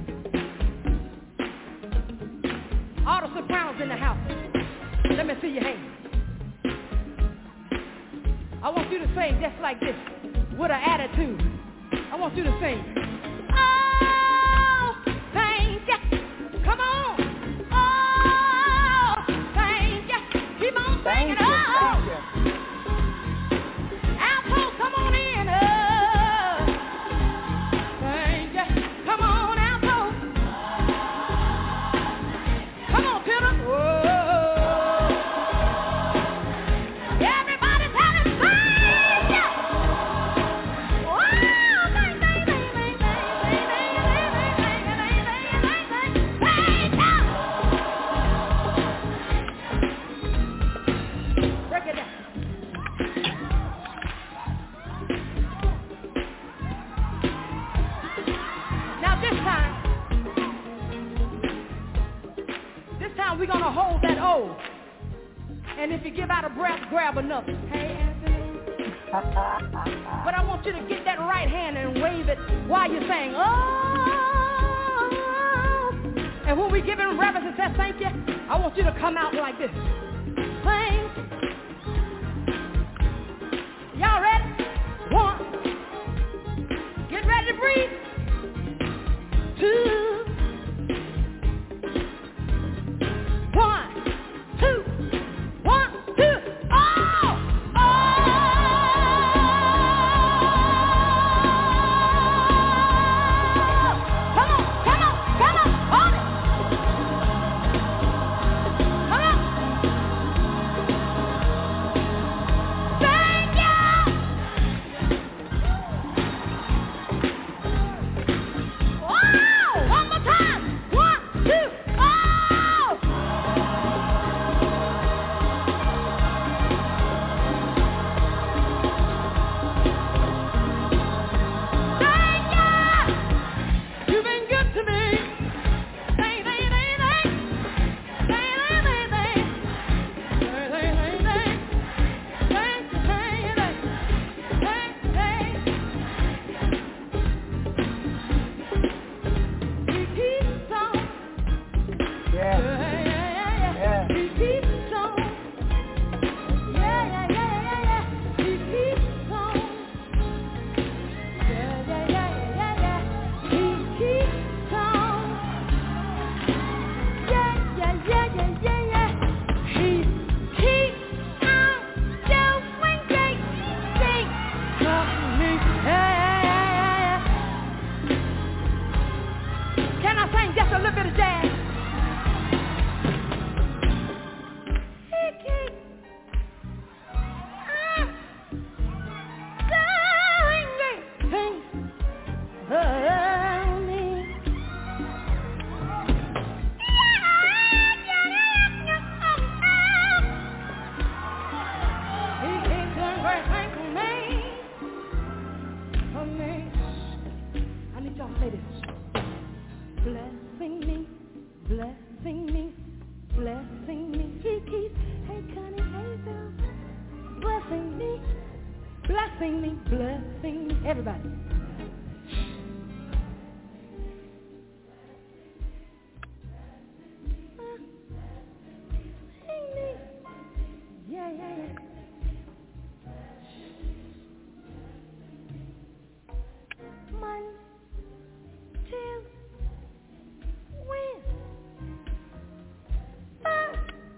All the sopranos in the house. Let me see your hands. I want you to sing just like this, with an attitude. I want you to sing. Oh, thank you. Come on. Oh, thank you. Keep on Thank singing. you. Oh. Thank you. Alto, come on in. Oh, thank you. Come on, alto. Come on, tenor. Whoa. Everybody tell him thank you. Whoa, thank you. Break it down. Now this time we're gonna hold that O. And if you give out a breath, grab another. Hey, Anthony. But I want you to get that right hand and wave it while you're saying, oh. And when we give him reverence and say thank you, I want you to come out like this. Thank you. Y'all ready? One. Get ready to breathe. Two. One, two. One, two. Oh! Oh! Come on, come on, come on. Hold it. Come on. blessing me, blessing me, blessing me. He keeps, hey Connie, hey Bill, blessing me, blessing me, blessing me. Everybody. Yeah. 1, 2, win. 5,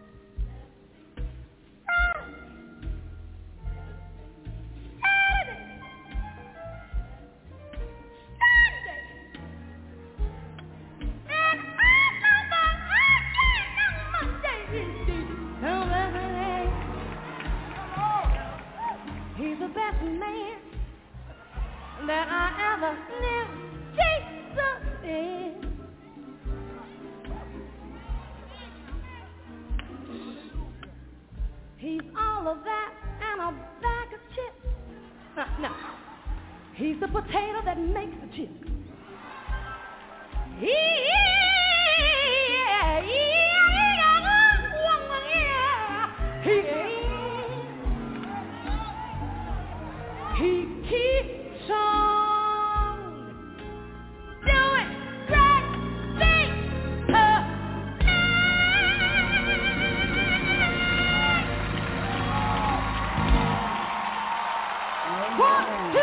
7, He's the best man that I ever knew. Jesus is. He's all of that and a bag of chips. No. He's the potato that makes the chips. He keeps on doing great things for me. 1, 2,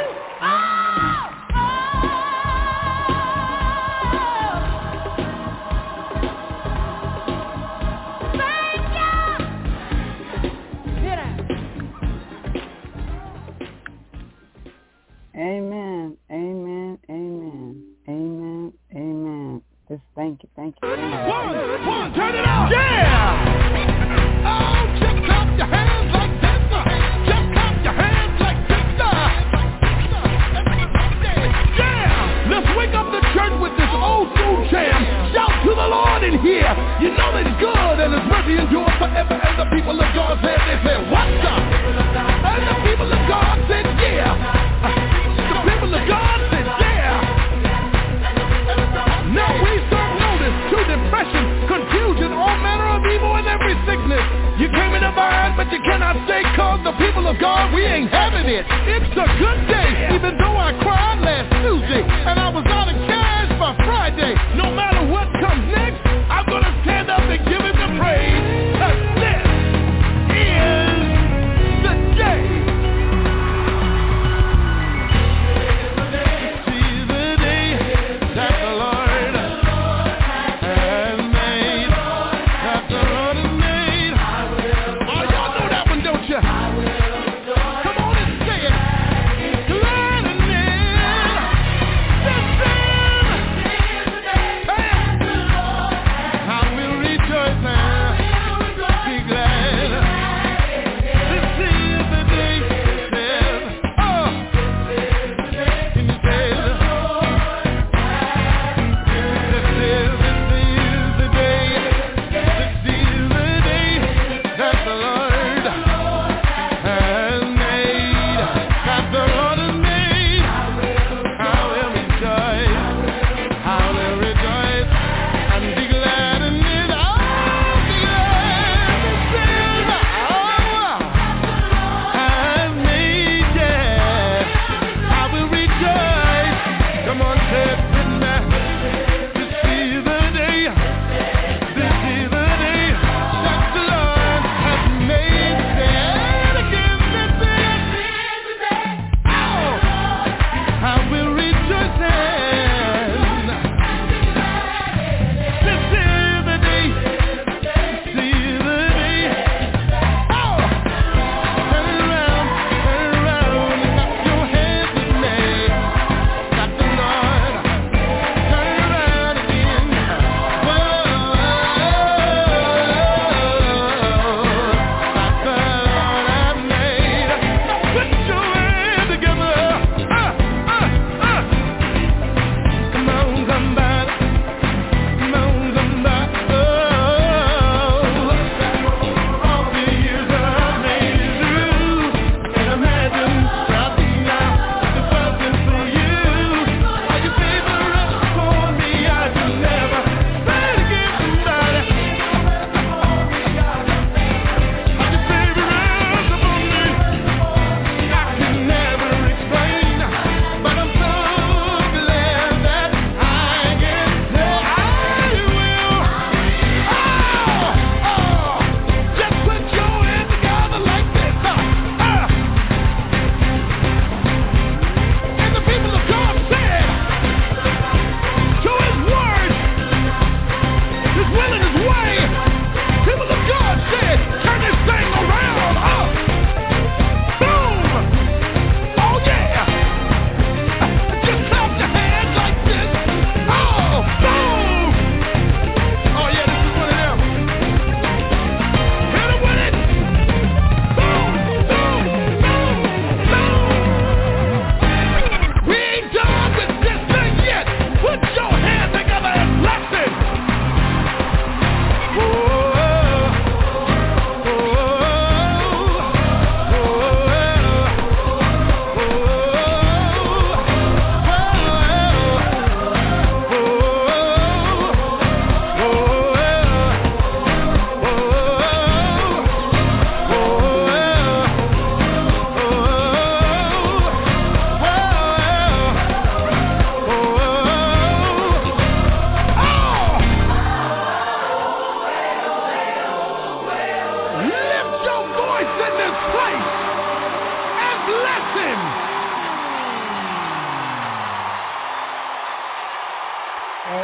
thank you. Sit down. Amen, amen, amen, amen, amen. Just thank you. One, turn it up. Yeah. Oh, just clap your hands like this. Just clap your hands like this. Yeah. Let's wake up the church with this old school jam. Shout to the Lord in here. You know that He's good and His mercy endures forever. And the people of God said, they said, what's up? And the people of God said, yeah. The people of God said, yeah. Now we serve notice to depression, confusion, all manner of evil and every sickness. You came in the vine, but you cannot stay, cause the people of God, we ain't having it. It's a good day, even though I cried last Tuesday, and I was out of cash by Friday. No matter what comes next, I'm gonna stand up and give Him the praise, cause this is the day. Come on and say it. Glad in it. This is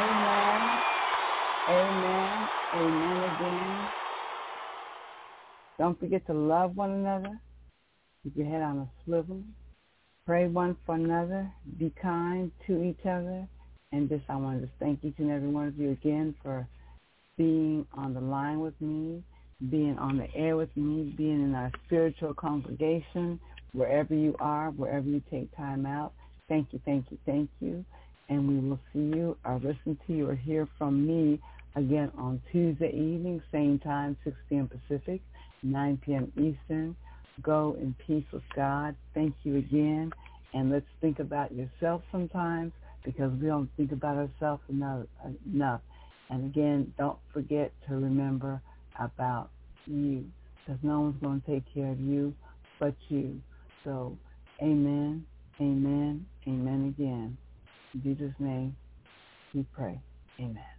Amen. Amen. Amen again. Don't forget to love one another. Keep your head on a swivel. Pray one for another. Be kind to each other. And just I wanted to thank each and every one of you again for being on the line with me, being on the air with me, being in our spiritual congregation, wherever you are, wherever you take time out. Thank you, thank you, thank you. And we will see you or listen to you or hear from me again on Tuesday evening, same time, 6 p.m. Pacific, 9 p.m. Eastern. Go in peace with God. Thank you again. And let's think about yourself sometimes because we don't think about ourselves enough. And again, don't forget to remember about you because no one's going to take care of you but you. So, amen, amen, amen again. In Jesus' name we pray. Amen.